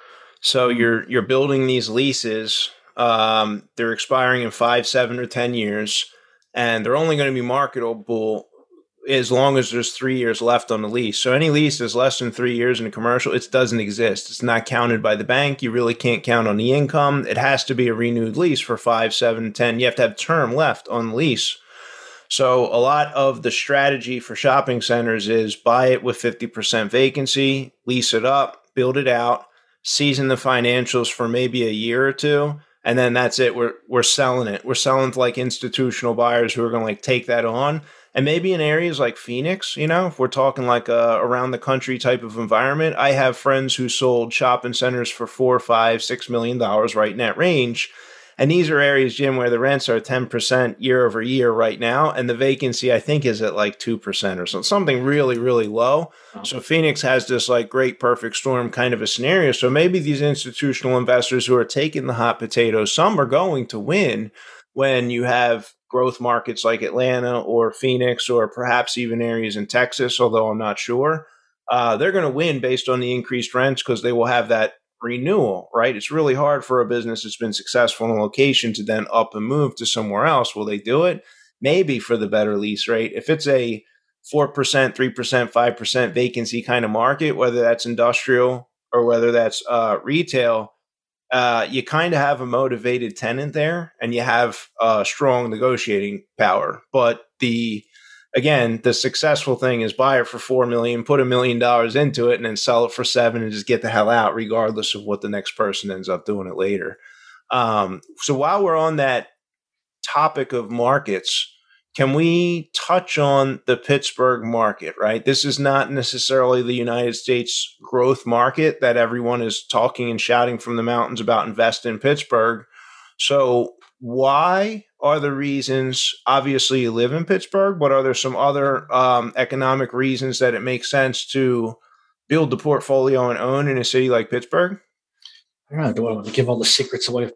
[SPEAKER 2] So you're you're building these leases. Um, they're expiring in five, seven, or ten years, and they're only going to be marketable as long as there's three years left on the lease. So any lease that's less than three years in a commercial, it doesn't exist. It's not counted by the bank. You really can't count on the income. It has to be a renewed lease for five, seven, ten. You have to have term left on the lease. So a lot of the strategy for shopping centers is buy it with fifty percent vacancy, lease it up, build it out, season the financials for maybe a year or two, and then that's it. We're we're selling it. We're selling to like institutional buyers who are going to like take that on. And maybe in areas like Phoenix, you know, if we're talking like a around the country type of environment, I have friends who sold shopping centers for four, five, six million dollars right in that range. And these are areas, Jim, where the rents are ten percent year over year right now. And the vacancy, I think, is at like two percent or something, something really, really low. Oh. So Phoenix has this like great perfect storm kind of a scenario. So maybe these institutional investors who are taking the hot potatoes, some are going to win when you have growth markets like Atlanta or Phoenix, or perhaps even areas in Texas, although I'm not sure. Uh, they're going to win based on the increased rents because they will have that renewal, right? It's really hard for a business that's been successful in a location to then up and move to somewhere else. Will they do it? Maybe for the better lease rate. If it's a four percent, three percent, five percent vacancy kind of market, whether that's industrial or whether that's uh, retail, uh, you kind of have a motivated tenant there, and you have uh, strong negotiating power. But the Again, the successful thing is buy it for four million, put a million dollars into it, and then sell it for seven and just get the hell out, regardless of what the next person ends up doing it later. Um, so while we're on that topic of markets, can we touch on the Pittsburgh market, right? This is not necessarily the United States growth market that everyone is talking and shouting from the mountains about invest in Pittsburgh. So why are the reasons, obviously you live in Pittsburgh, but are there some other um, economic reasons that it makes sense to build the portfolio and own in a city like Pittsburgh?
[SPEAKER 3] I don't know. Do I want to give all the secrets away?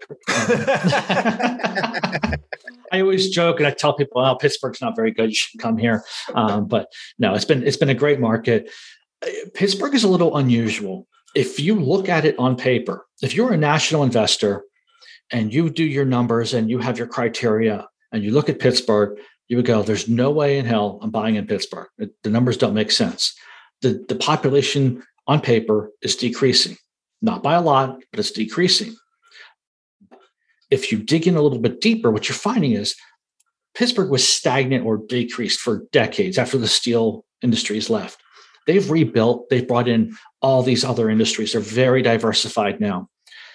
[SPEAKER 3] I always joke and I tell people, "Well, Pittsburgh's not very good. You should come here." Um, but no, it's been it's been a great market. Pittsburgh is a little unusual. If you look at it on paper, if you're a national investor and you do your numbers and you have your criteria and you look at Pittsburgh, you would go, "There's no way in hell I'm buying in Pittsburgh. The numbers don't make sense." The the population on paper is decreasing, not by a lot, but it's decreasing. If you dig in a little bit deeper, what you're finding is Pittsburgh was stagnant or decreased for decades after the steel industries left. They've rebuilt, they've brought in all these other industries. They're very diversified now.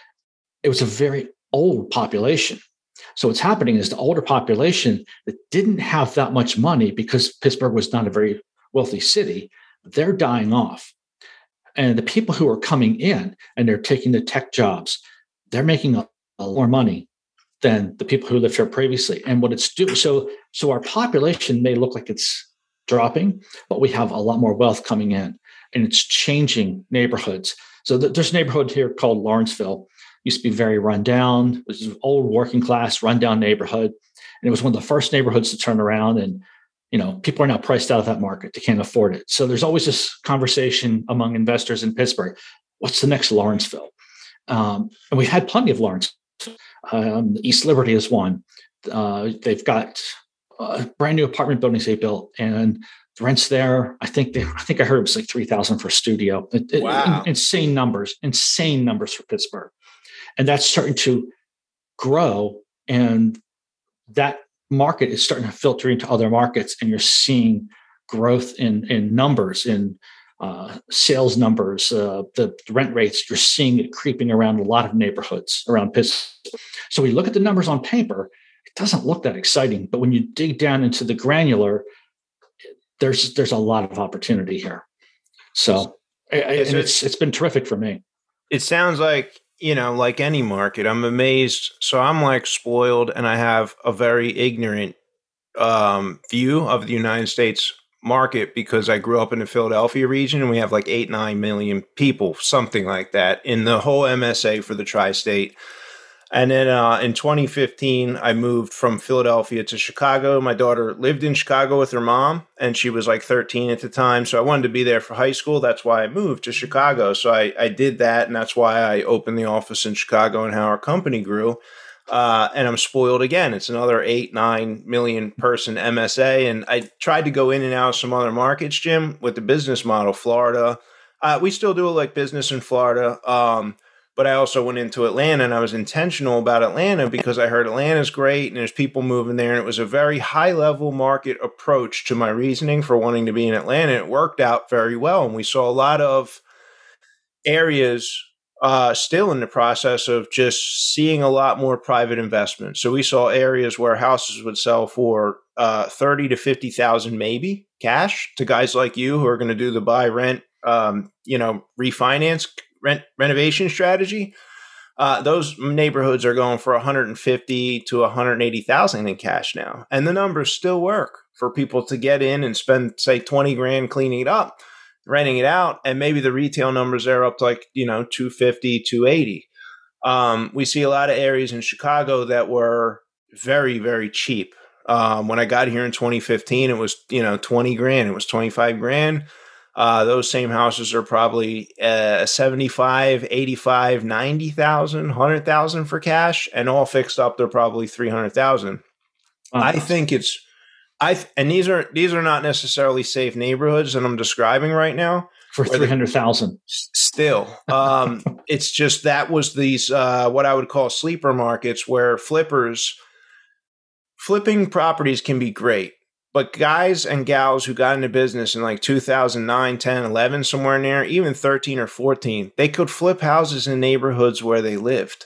[SPEAKER 3] It was a very old population. So what's happening is the older population that didn't have that much money because Pittsburgh was not a very wealthy city, they're dying off. And the people who are coming in and they're taking the tech jobs, they're making a a lot more money than the people who lived here previously. And what it's doing, so so our population may look like it's dropping, but we have a lot more wealth coming in and it's changing neighborhoods. So th- there's a neighborhood here called Lawrenceville. Used to be very run down. It was an old working class rundown neighborhood. And it was one of the first neighborhoods to turn around. And, you know, people are now priced out of that market. They can't afford it. So there's always this conversation among investors in Pittsburgh. What's the next Lawrenceville? Um, and we've had plenty of Lawrence. Um, East Liberty is one. Uh, they've got uh, brand new apartment buildings they built, and the rents there. I think they, I think I heard it was like three thousand for a studio. It,
[SPEAKER 2] wow,
[SPEAKER 3] it, insane numbers! Insane numbers for Pittsburgh, and that's starting to grow. And that market is starting to filter into other markets, and you're seeing growth in in numbers in. Uh, sales numbers, uh, the rent rates, you're seeing it creeping around a lot of neighborhoods around Pittsburgh. So we look at the numbers on paper, it doesn't look that exciting. But when you dig down into the granular, there's there's a lot of opportunity here. So, I, and it's it's been terrific for me.
[SPEAKER 2] It sounds like, you know, like any market, I'm amazed. So I'm like spoiled and I have a very ignorant um, view of the United States market because I grew up in the Philadelphia region and we have like eight, nine million people, something like that in the whole M S A for the tri-state. And then uh, in twenty fifteen, I moved from Philadelphia to Chicago. My daughter lived in Chicago with her mom and she was like thirteen at the time. So I wanted to be there for high school. That's why I moved to Chicago. So I, I did that. And that's why I opened the office in Chicago and how our company grew. Uh, and I'm spoiled again. It's another eight, nine million person M S A. And I tried to go in and out of some other markets, Jim, with the business model. Florida, uh, we still do like business in Florida. Um, but I also went into Atlanta and I was intentional about Atlanta because I heard Atlanta's great and there's people moving there. And it was a very high level market approach to my reasoning for wanting to be in Atlanta. It worked out very well. And we saw a lot of areas Uh, still in the process of just seeing a lot more private investment. So we saw areas where houses would sell for uh, thirty to fifty thousand, maybe cash, to guys like you who are going to do the buy, rent, um, you know, refinance, rent, renovation strategy. Uh, those neighborhoods are going for one hundred fifty to one hundred eighty thousand in cash now, and the numbers still work for people to get in and spend, say, twenty grand cleaning it up, renting it out, and maybe the retail numbers are up to like, you know, two fifty, two eighty. Um, we see a lot of areas in Chicago that were very, very cheap. Um, when I got here in twenty fifteen, it was, you know, twenty grand. It was twenty-five grand. Uh, those same houses are probably uh, seventy-five, eighty-five, ninety thousand, one hundred thousand for cash, and all fixed up, they're probably three hundred thousand. Oh, I think it's, I and these are these are not necessarily safe neighborhoods that I'm describing right now
[SPEAKER 3] for three hundred thousand.
[SPEAKER 2] Still, um, it's just that was these uh, what I would call sleeper markets where flippers flipping properties can be great, but guys and gals who got into business in like two thousand nine, ten, eleven, somewhere in there, even thirteen or fourteen, they could flip houses in neighborhoods where they lived.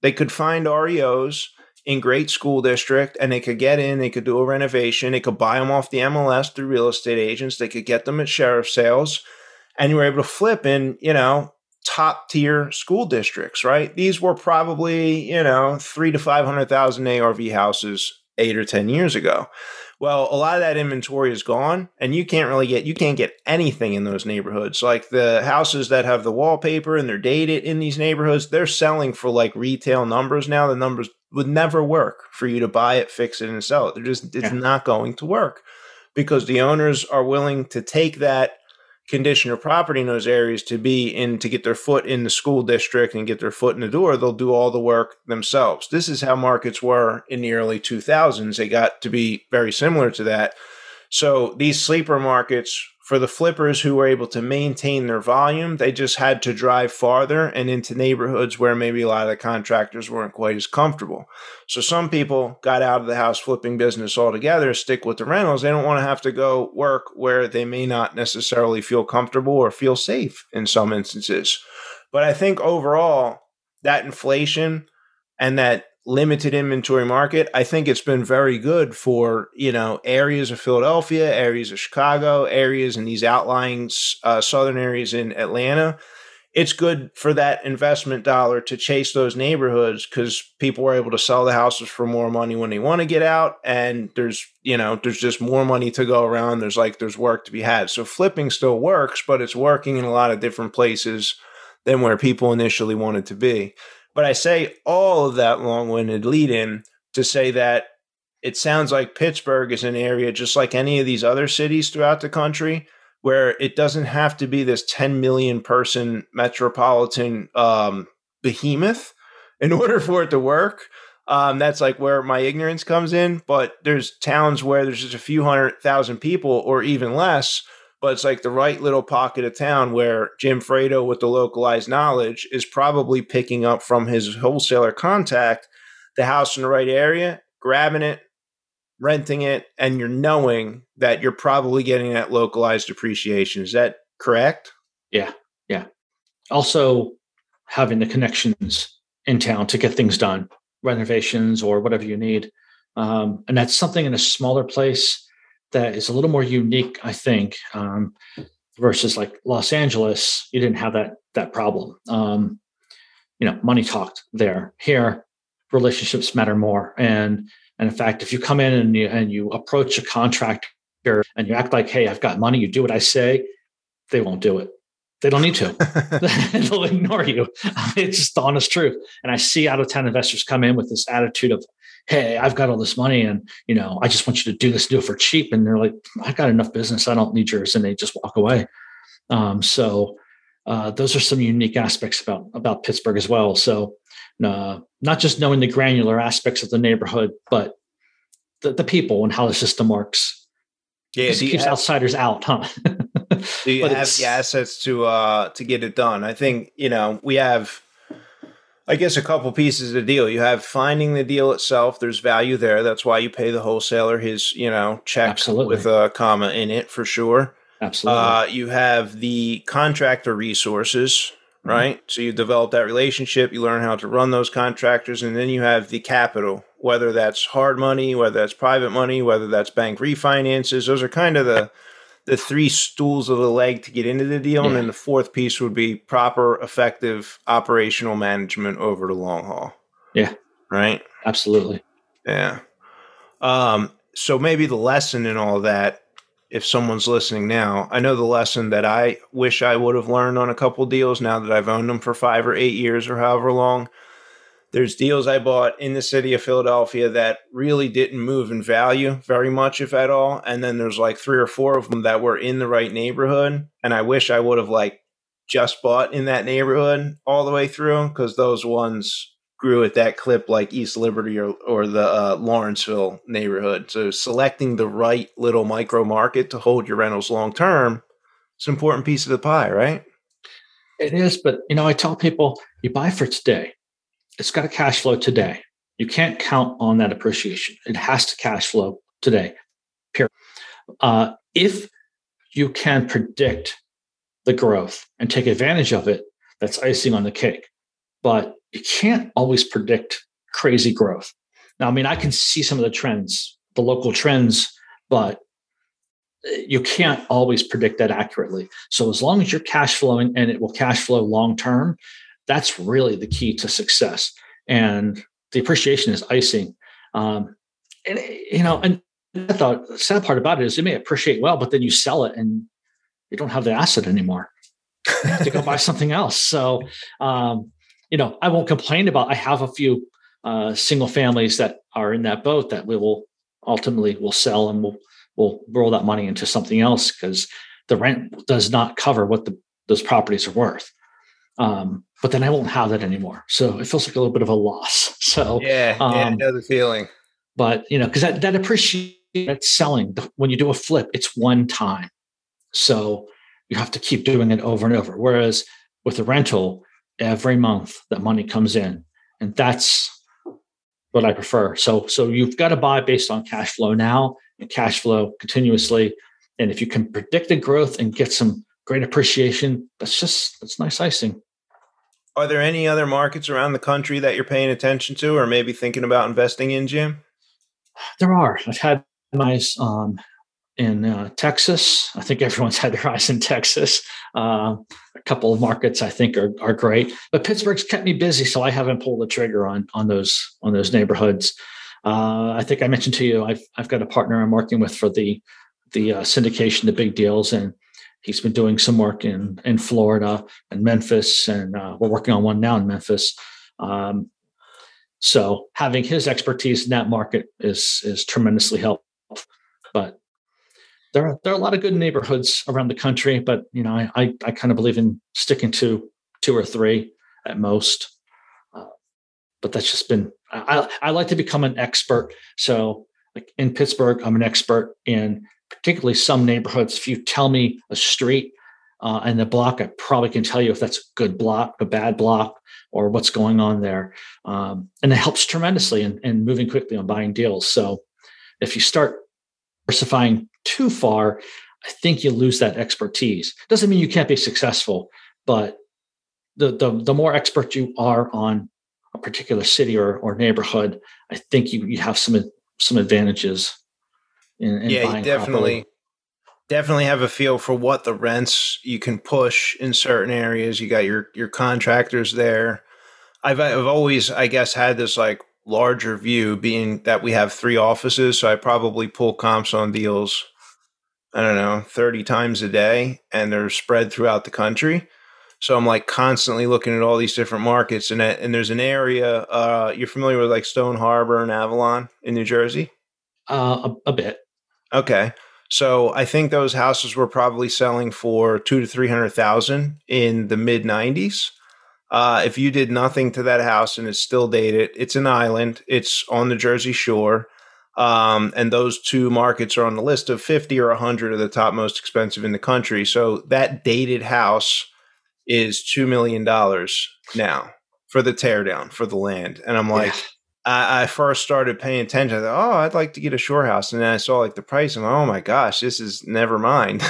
[SPEAKER 2] they could find R E Os in great school district, and they could get in, they could do a renovation, they could buy them off the M L S through real estate agents, they could get them at sheriff sales, and you were able to flip in, you know, top tier school districts, right? These were probably, you know, three to five hundred thousand A R V houses eight or ten years ago. Well, a lot of that inventory is gone, and you can't really get, you can't get anything in those neighborhoods. Like the houses that have the wallpaper and they're dated in these neighborhoods, they're selling for like retail numbers now. The numbers would never work for you to buy it, fix it, and sell it. They're just, it's yeah. not going to work because the owners are willing to take that condition of property in those areas to be in, to get their foot in the school district and get their foot in the door. They'll do all the work themselves. This is how markets were in the early two thousands. They got to be very similar to that. So these sleeper markets, for the flippers who were able to maintain their volume, they just had to drive farther and into neighborhoods where maybe a lot of the contractors weren't quite as comfortable. So some people got out of the house flipping business altogether, stick with the rentals. They don't want to have to go work where they may not necessarily feel comfortable or feel safe in some instances. But I think overall, that inflation and that limited inventory market, I think it's been very good for, you know, areas of Philadelphia, areas of Chicago, areas in these outlying uh, southern areas in Atlanta. It's good for that investment dollar to chase those neighborhoods because people were able to sell the houses for more money when they want to get out. And there's, you know, there's just more money to go around. There's like, there's work to be had. So flipping still works, but it's working in a lot of different places than where people initially wanted to be. But I say all of that long-winded lead-in to say that it sounds like Pittsburgh is an area just like any of these other cities throughout the country where it doesn't have to be this ten million person metropolitan um, behemoth in order for it to work. Um, that's like where my ignorance comes in. But there's towns where there's just a few hundred thousand people or even less, but it's like the right little pocket of town where Jim Fredo with the localized knowledge is probably picking up from his wholesaler contact the house in the right area, grabbing it, renting it, and you're knowing that you're probably getting that localized appreciation. Is that correct?
[SPEAKER 3] Yeah, yeah. Also having the connections in town to get things done, renovations or whatever you need. Um, and that's something in a smaller place that is a little more unique, I think, um, versus like Los Angeles. You didn't have that that problem. Um, you know, money talked there. Here, relationships matter more. And and in fact, if you come in and you and you approach a contractor and you act like, "Hey, I've got money," you do what I say, they won't do it. They don't need to. They'll ignore you. It's just the honest truth. And I see out-of-town investors come in with this attitude of, "Hey, I've got all this money and, you know, I just want you to do this, do it for cheap." And they're like, "I've got enough business. I don't need yours." And they just walk away. Um, so uh, those are some unique aspects about, about Pittsburgh as well. So uh, not just knowing the granular aspects of the neighborhood, but the, the people and how the system works.
[SPEAKER 2] Yeah,
[SPEAKER 3] it keeps have, outsiders out, huh?
[SPEAKER 2] Do you have the assets to uh, to get it done? I think, you know, we have, I guess, a couple pieces of the deal. You have finding the deal itself. There's value there. That's why you pay the wholesaler his, you know, check Absolutely. With a comma in it for sure.
[SPEAKER 3] Absolutely.
[SPEAKER 2] Uh, you have the contractor resources, right? Mm-hmm. So you develop that relationship. You learn how to run those contractors. And then you have the capital, whether that's hard money, whether that's private money, whether that's bank refinances. Those are kind of the the three stools of the leg to get into the deal. Yeah. And then the fourth piece would be proper, effective operational management over the long haul.
[SPEAKER 3] Yeah.
[SPEAKER 2] Right?
[SPEAKER 3] Absolutely.
[SPEAKER 2] Yeah. Um, so maybe the lesson in all of that, if someone's listening now, I know the lesson that I wish I would have learned on a couple deals now that I've owned them for five or eight years or however long. There's deals I bought in the city of Philadelphia that really didn't move in value very much, if at all. And then there's like three or four of them that were in the right neighborhood. And I wish I would have like just bought in that neighborhood all the way through, because those ones grew at that clip like East Liberty or, or the uh, Lawrenceville neighborhood. So selecting the right little micro market to hold your rentals long term is an important piece of the pie, right?
[SPEAKER 3] It is. But, you know, I tell people you buy for today. It's got to cash flow today. You can't count on that appreciation. It has to cash flow today, period. Uh, if you can predict the growth and take advantage of it, that's icing on the cake. But you can't always predict crazy growth. Now, I mean, I can see some of the trends, the local trends, but you can't always predict that accurately. So as long as you're cash flowing and it will cash flow long term, that's really the key to success. And the appreciation is icing. Um, and you know, and I thought the sad part about it is you may appreciate well, but then you sell it and you don't have the asset anymore. You have to go buy something else. So, um, you know, I won't complain about. I have a few uh, single families that are in that boat that we will ultimately will sell and we'll we'll roll that money into something else because the rent does not cover what the, those properties are worth. Um, but then I won't have that anymore. So it feels like a little bit of a loss. So
[SPEAKER 2] yeah,
[SPEAKER 3] um,
[SPEAKER 2] yeah, I know the feeling.
[SPEAKER 3] But you know, because that that appreciation, that selling when you do a flip, it's one time. So you have to keep doing it over and over. Whereas with a rental, every month that money comes in, and that's what I prefer. So so you've got to buy based on cash flow now and cash flow continuously. And if you can predict the growth and get some great appreciation, that's just that's nice icing.
[SPEAKER 2] Are there any other markets around the country that you're paying attention to, or maybe thinking about investing in, Jim?
[SPEAKER 3] There are. I've had my um, in uh, Texas. I think everyone's had their eyes in Texas. Uh, a couple of markets I think are are great, but Pittsburgh's kept me busy, so I haven't pulled the trigger on on those on those neighborhoods. Uh, I think I mentioned to you I've I've got a partner I'm working with for the the uh, syndication, the big deals, and he's been doing some work in in Florida and Memphis, and uh, we're working on one now in Memphis. Um, so having his expertise in that market is is tremendously helpful. But there are there are a lot of good neighborhoods around the country, but you know I I, I kind of believe in sticking to two or three at most. Uh, but that's just been I I like to become an expert. So like in Pittsburgh, I'm an expert in particularly some neighborhoods. If you tell me a street uh, and the block, I probably can tell you if that's a good block, a bad block, or what's going on there. Um, and it helps tremendously in, in moving quickly on buying deals. So if you start diversifying too far, I think you lose that expertise. Doesn't mean you can't be successful, but the the, the more expert you are on a particular city or, or neighborhood, I think you, you have some some advantages. In, in
[SPEAKER 2] yeah, you definitely, properly. definitely have a feel for what the rents you can push in certain areas. You got your your contractors there. I've I've always, I guess, had this like larger view, being that we have three offices, so I probably pull comps on deals, I don't know, thirty times a day, and they're spread throughout the country. So I'm like constantly looking at all these different markets, and and there's an area. Uh, you're familiar with like Stone Harbor and Avalon in New Jersey?
[SPEAKER 3] Uh, a, a bit.
[SPEAKER 2] Okay. So I think those houses were probably selling for two to three hundred thousand in the mid nineties. Uh, if you did nothing to that house and it's still dated, it's an island. It's on the Jersey Shore. Um, and those two markets are on the list of fifty or one hundred of the top most expensive in the country. So that dated house is two million dollars now for the teardown, for the land. And I'm like, yeah. I, I first started paying attention. I thought, oh, I'd like to get a shore house. And then I saw like the price. And oh my gosh, this is never mind.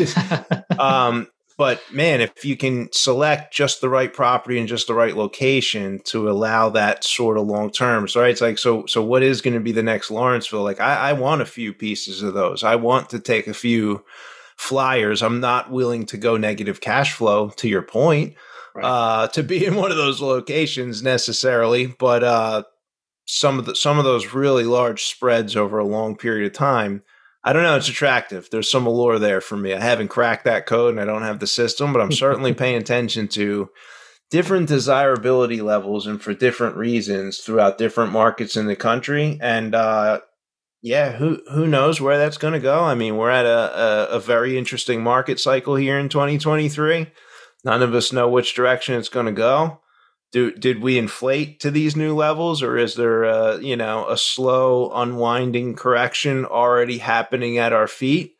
[SPEAKER 2] um, but man, if you can select just the right property and just the right location to allow that sort of long term. So right, it's like, so, so what is going to be the next Lawrenceville? Like I, I want a few pieces of those. I want to take a few flyers. I'm not willing to go negative cash flow, to your point, right. uh, to be in one of those locations necessarily. But, uh, some of the, some of those really large spreads over a long period of time, I don't know. It's attractive. There's some allure there for me. I haven't cracked that code and I don't have the system, but I'm certainly paying attention to different desirability levels and for different reasons throughout different markets in the country. And, uh, yeah, who, who knows where that's going to go? I mean, we're at a, a, a very interesting market cycle here in twenty twenty-three. None of us know which direction it's going to go. Do, did we inflate to these new levels, or is there a, you know, a slow unwinding correction already happening at our feet?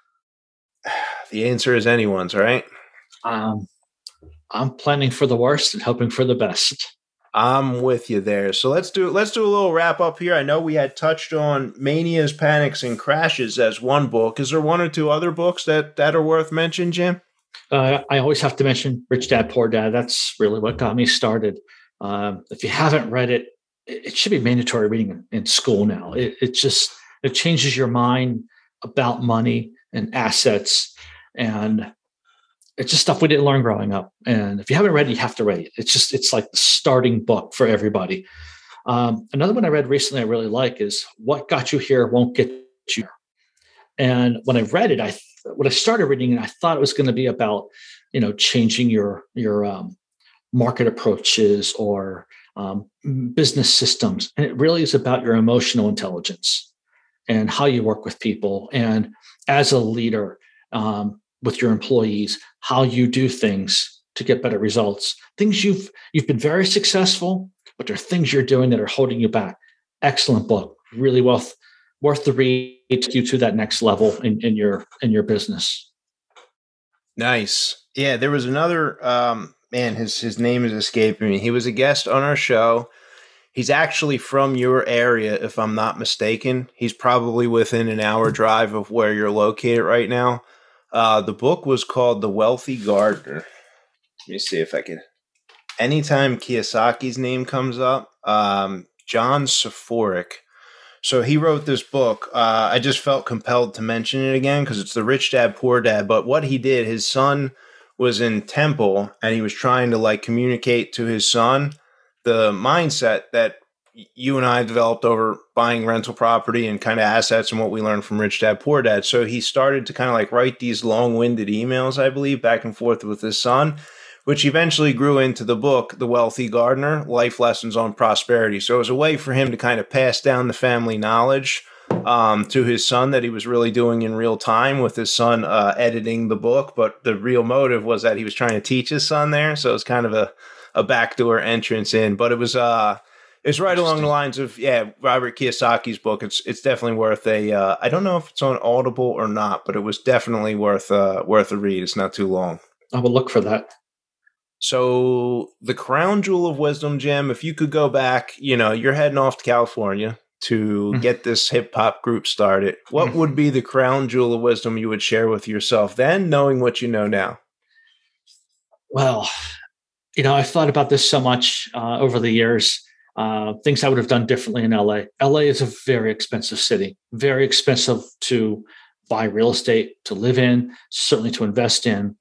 [SPEAKER 2] The answer is anyone's, right?
[SPEAKER 3] Um, I'm planning for the worst and hoping for the best.
[SPEAKER 2] I'm with you there. So let's do let's do a little wrap up here. I know we had touched on Manias, Panics, and Crashes as one book. Is there one or two other books that, that are worth mentioning, Jim?
[SPEAKER 3] Uh, I always have to mention Rich Dad, Poor Dad. That's really what got me started. Um, if you haven't read it, it, it should be mandatory reading in, in school now. It, it just it changes your mind about money and assets, and it's just stuff we didn't learn growing up. And if you haven't read it, you have to read it. It's just it's like the starting book for everybody. Um, another one I read recently I really like is What Got You Here Won't Get You Here. And when I read it, I when I started reading it, I thought it was going to be about, you know, changing your your um, market approaches or um, business systems. And it really is about your emotional intelligence and how you work with people. And as a leader um, with your employees, how you do things to get better results. Things you've you've been very successful, but there are things you're doing that are holding you back. Excellent book, really worth worth the read to take you to that next level in, in your in your business.
[SPEAKER 2] Nice. Yeah, there was another um, man. His his name is escaping me. He was a guest on our show. He's actually from your area, if I'm not mistaken. He's probably within an hour drive of where you're located right now. Uh, the book was called The Wealthy Gardener. Let me see if I can. Anytime Kiyosaki's name comes up, um, John Soforic. So he wrote this book. Uh, I just felt compelled to mention it again because it's the Rich Dad, Poor Dad. But what he did, his son was in Temple and he was trying to like communicate to his son the mindset that you and I developed over buying rental property and kind of assets and what we learned from Rich Dad, Poor Dad. So he started to kind of like write these long-winded emails, I believe, back and forth with his son, which eventually grew into the book, The Wealthy Gardener, Life Lessons on Prosperity. So it was a way for him to kind of pass down the family knowledge um, to his son that he was really doing in real time with his son uh, editing the book. But the real motive was that he was trying to teach his son there. So it's kind of a, a backdoor entrance in. But it was uh, it's right along the lines of, yeah, Robert Kiyosaki's book. It's it's definitely worth a, uh, I don't know if it's on Audible or not, but it was definitely worth, uh, worth a read. It's not too long.
[SPEAKER 3] I will look for that.
[SPEAKER 2] So the crown jewel of wisdom, Jim, if you could go back, you know, you're heading off to California to mm-hmm. get this hip hop group started. What mm-hmm. would be the crown jewel of wisdom you would share with yourself then, knowing what you know now?
[SPEAKER 3] Well, you know, I've thought about this so much uh, over the years, uh, things I would have done differently in L A. L A is a very expensive city, very expensive to buy real estate, to live in, certainly to invest in.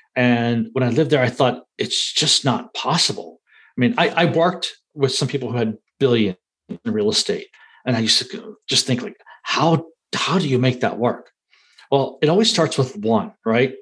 [SPEAKER 3] And when I lived there, I thought it's just not possible. I mean, I, I worked with some people who had billions in real estate. And I used to go, just think like, how, how do you make that work? Well, it always starts with one, right?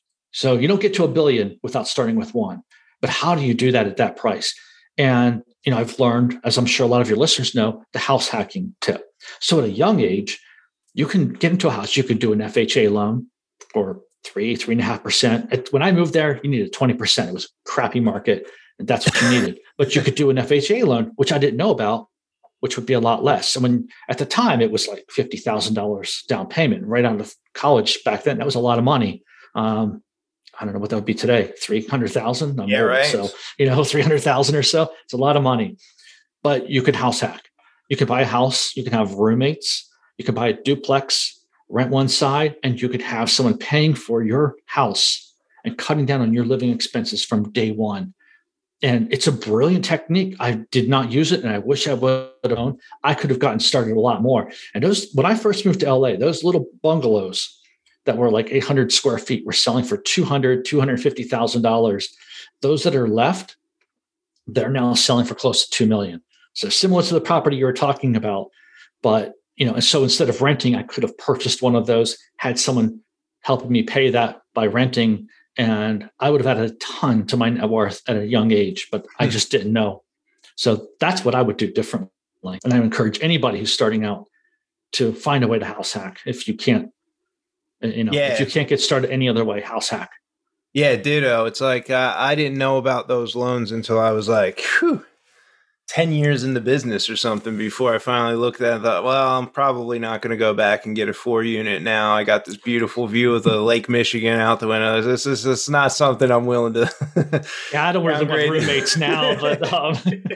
[SPEAKER 3] So you don't get to a billion without starting with one. But how do you do that at that price? And, you know, I've learned, as I'm sure a lot of your listeners know, the house hacking tip. So at a young age, you can get into a house. You could do an F H A loan or three, three and a half percent. When I moved there, you needed twenty percent. It was a crappy market, and that's what you needed. But you could do an F H A loan, which I didn't know about, which would be a lot less. And when at the time it was like fifty thousand dollars down payment right out of college back then, that was a lot of money. Um, I don't know what that would be today, three hundred thousand.
[SPEAKER 2] Yeah, right.
[SPEAKER 3] So, you know, three hundred thousand or so. It's a lot of money, but you could house hack. You could buy a house. You can have roommates. You could buy a duplex, rent one side, and you could have someone paying for your house and cutting down on your living expenses from day one. And it's a brilliant technique. I did not use it, and I wish I would have known. I could have gotten started a lot more. And those, when I first moved to L A, those little bungalows that were like eight hundred square feet were selling for two hundred thousand dollars, two hundred fifty thousand dollars. Those that are left, they're now selling for close to two million dollars. So similar to the property you were talking about, but you know, and so instead of renting, I could have purchased one of those, had someone helping me pay that by renting, and I would have had a ton to my net worth at a young age, but I just didn't know. So that's what I would do differently. And I encourage anybody who's starting out to find a way to house hack. If you can't, you know, yeah. if you can't get started any other way, house hack.
[SPEAKER 2] Yeah, ditto. It's like uh, I didn't know about those loans until I was like, whew, ten years in the business or something before I finally looked at it and thought, well, I'm probably not going to go back and get a four unit now. I got this beautiful view of the Lake Michigan out the window. This is this is not something I'm willing to.
[SPEAKER 3] Yeah, I don't worry about roommates now, but um.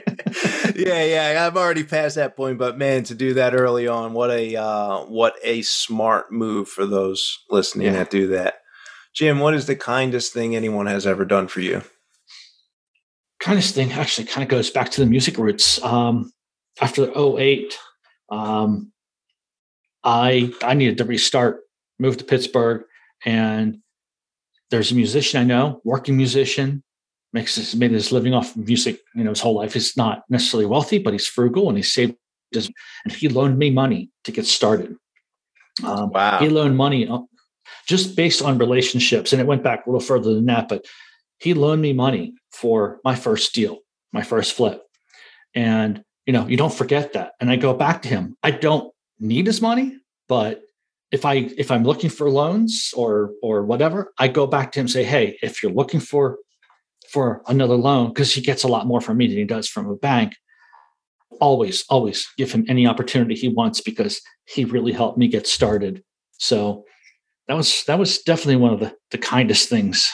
[SPEAKER 2] yeah, yeah, I've already passed that point. But man, to do that early on, what a uh, what a smart move for those listening yeah. that do that. Jim, what is the kindest thing anyone has ever done for you?
[SPEAKER 3] kindest thing actually kind of goes back to the music roots. Um, after oh eight, um, I I needed to restart, moved to Pittsburgh, and there's a musician I know, working musician, makes his made his living off of music, you know, his whole life. He's not necessarily wealthy, but he's frugal and he saved his, and he loaned me money to get started. Um,
[SPEAKER 2] wow.
[SPEAKER 3] He loaned money just based on relationships, and it went back a little further than that, but he loaned me money for my first deal, my first flip. And, you know, you don't forget that. And I go back to him. I don't need his money, but if I if I'm looking for loans or or whatever, I go back to him and say, hey, if you're looking for for another loan, because he gets a lot more from me than he does from a bank, always, always give him any opportunity he wants, because he really helped me get started. So that was that was definitely one of the, the kindest things.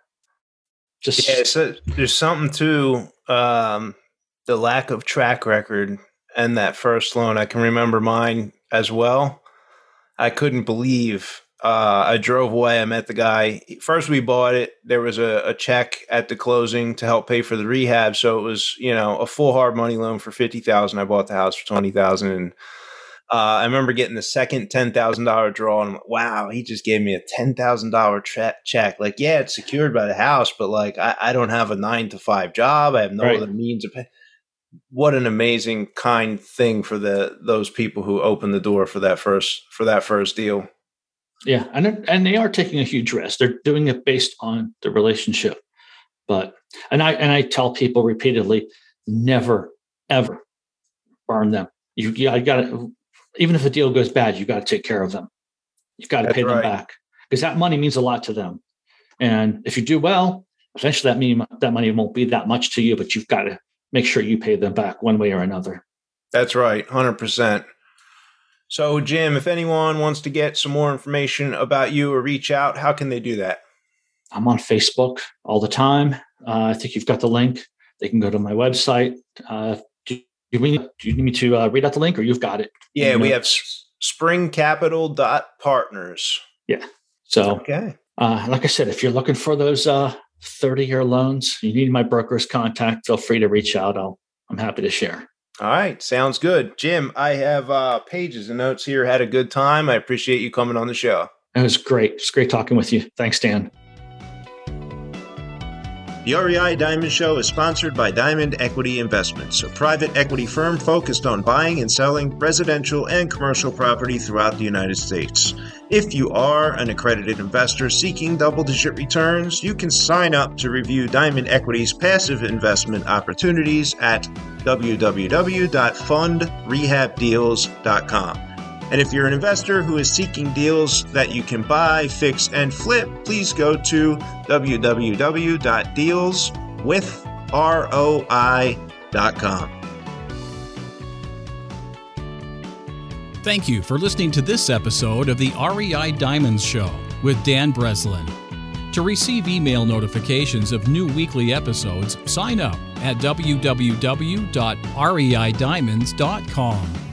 [SPEAKER 3] Just
[SPEAKER 2] yeah, so there's something to um, the lack of track record and that first loan. I can remember mine as well. I couldn't believe uh, I drove away. I met the guy. First, we bought it. There was a, a check at the closing to help pay for the rehab. So it was, you know, a full hard money loan for fifty thousand dollars. I bought the house for twenty thousand dollars. And uh, I remember getting the second ten thousand dollars draw. And I'm like, wow, he just gave me a ten thousand dollars tra- check. Like, yeah, it's secured by the house, but like, I, I don't have a nine to five job. I have no
[SPEAKER 3] right.
[SPEAKER 2] other means of pay. What an amazing, kind thing for the those people who opened the door for that first for that first deal.
[SPEAKER 3] Yeah, and and they are taking a huge risk. They're doing it based on the relationship. But and I and I tell people repeatedly, never ever burn them. You you got to, even if a deal goes bad, you got to take care of them. You've got to pay them
[SPEAKER 2] right.
[SPEAKER 3] back, because that money means a lot to them. And if you do well, eventually that mean that money won't be that much to you, but you've got to make sure you pay them back one way or another.
[SPEAKER 2] That's right, one hundred percent. So, Jim, if anyone wants to get some more information about you or reach out, how can they do that?
[SPEAKER 3] I'm on Facebook all the time. Uh, I think you've got the link. They can go to my website. Uh, do, do, we, do you need me to uh, read out the link, or you've got it?
[SPEAKER 2] Yeah,
[SPEAKER 3] you
[SPEAKER 2] we
[SPEAKER 3] know?
[SPEAKER 2] have spring capital dot partners.
[SPEAKER 3] Yeah. So,
[SPEAKER 2] okay.
[SPEAKER 3] uh, like I said, if you're looking for those uh, thirty-year loans, you need my broker's contact, feel free to reach out. I'll, I'm happy to share.
[SPEAKER 2] All right. Sounds good. Jim, I have uh, pages and notes here. Had a good time. I appreciate you coming on the show.
[SPEAKER 3] It was great. It's great talking with you. Thanks, Dan.
[SPEAKER 2] The R E I Diamond Show is sponsored by Diamond Equity Investments, a private equity firm focused on buying and selling residential and commercial property throughout the United States. If you are an accredited investor seeking double-digit returns, you can sign up to review Diamond Equity's passive investment opportunities at w w w dot fund rehab deals dot com. And if you're an investor who is seeking deals that you can buy, fix, and flip, please go to w w w dot deals with roi dot com.
[SPEAKER 1] Thank you for listening to this episode of the R E I Diamonds Show with Dan Breslin. To receive email notifications of new weekly episodes, sign up at w w w dot r e i diamonds dot com.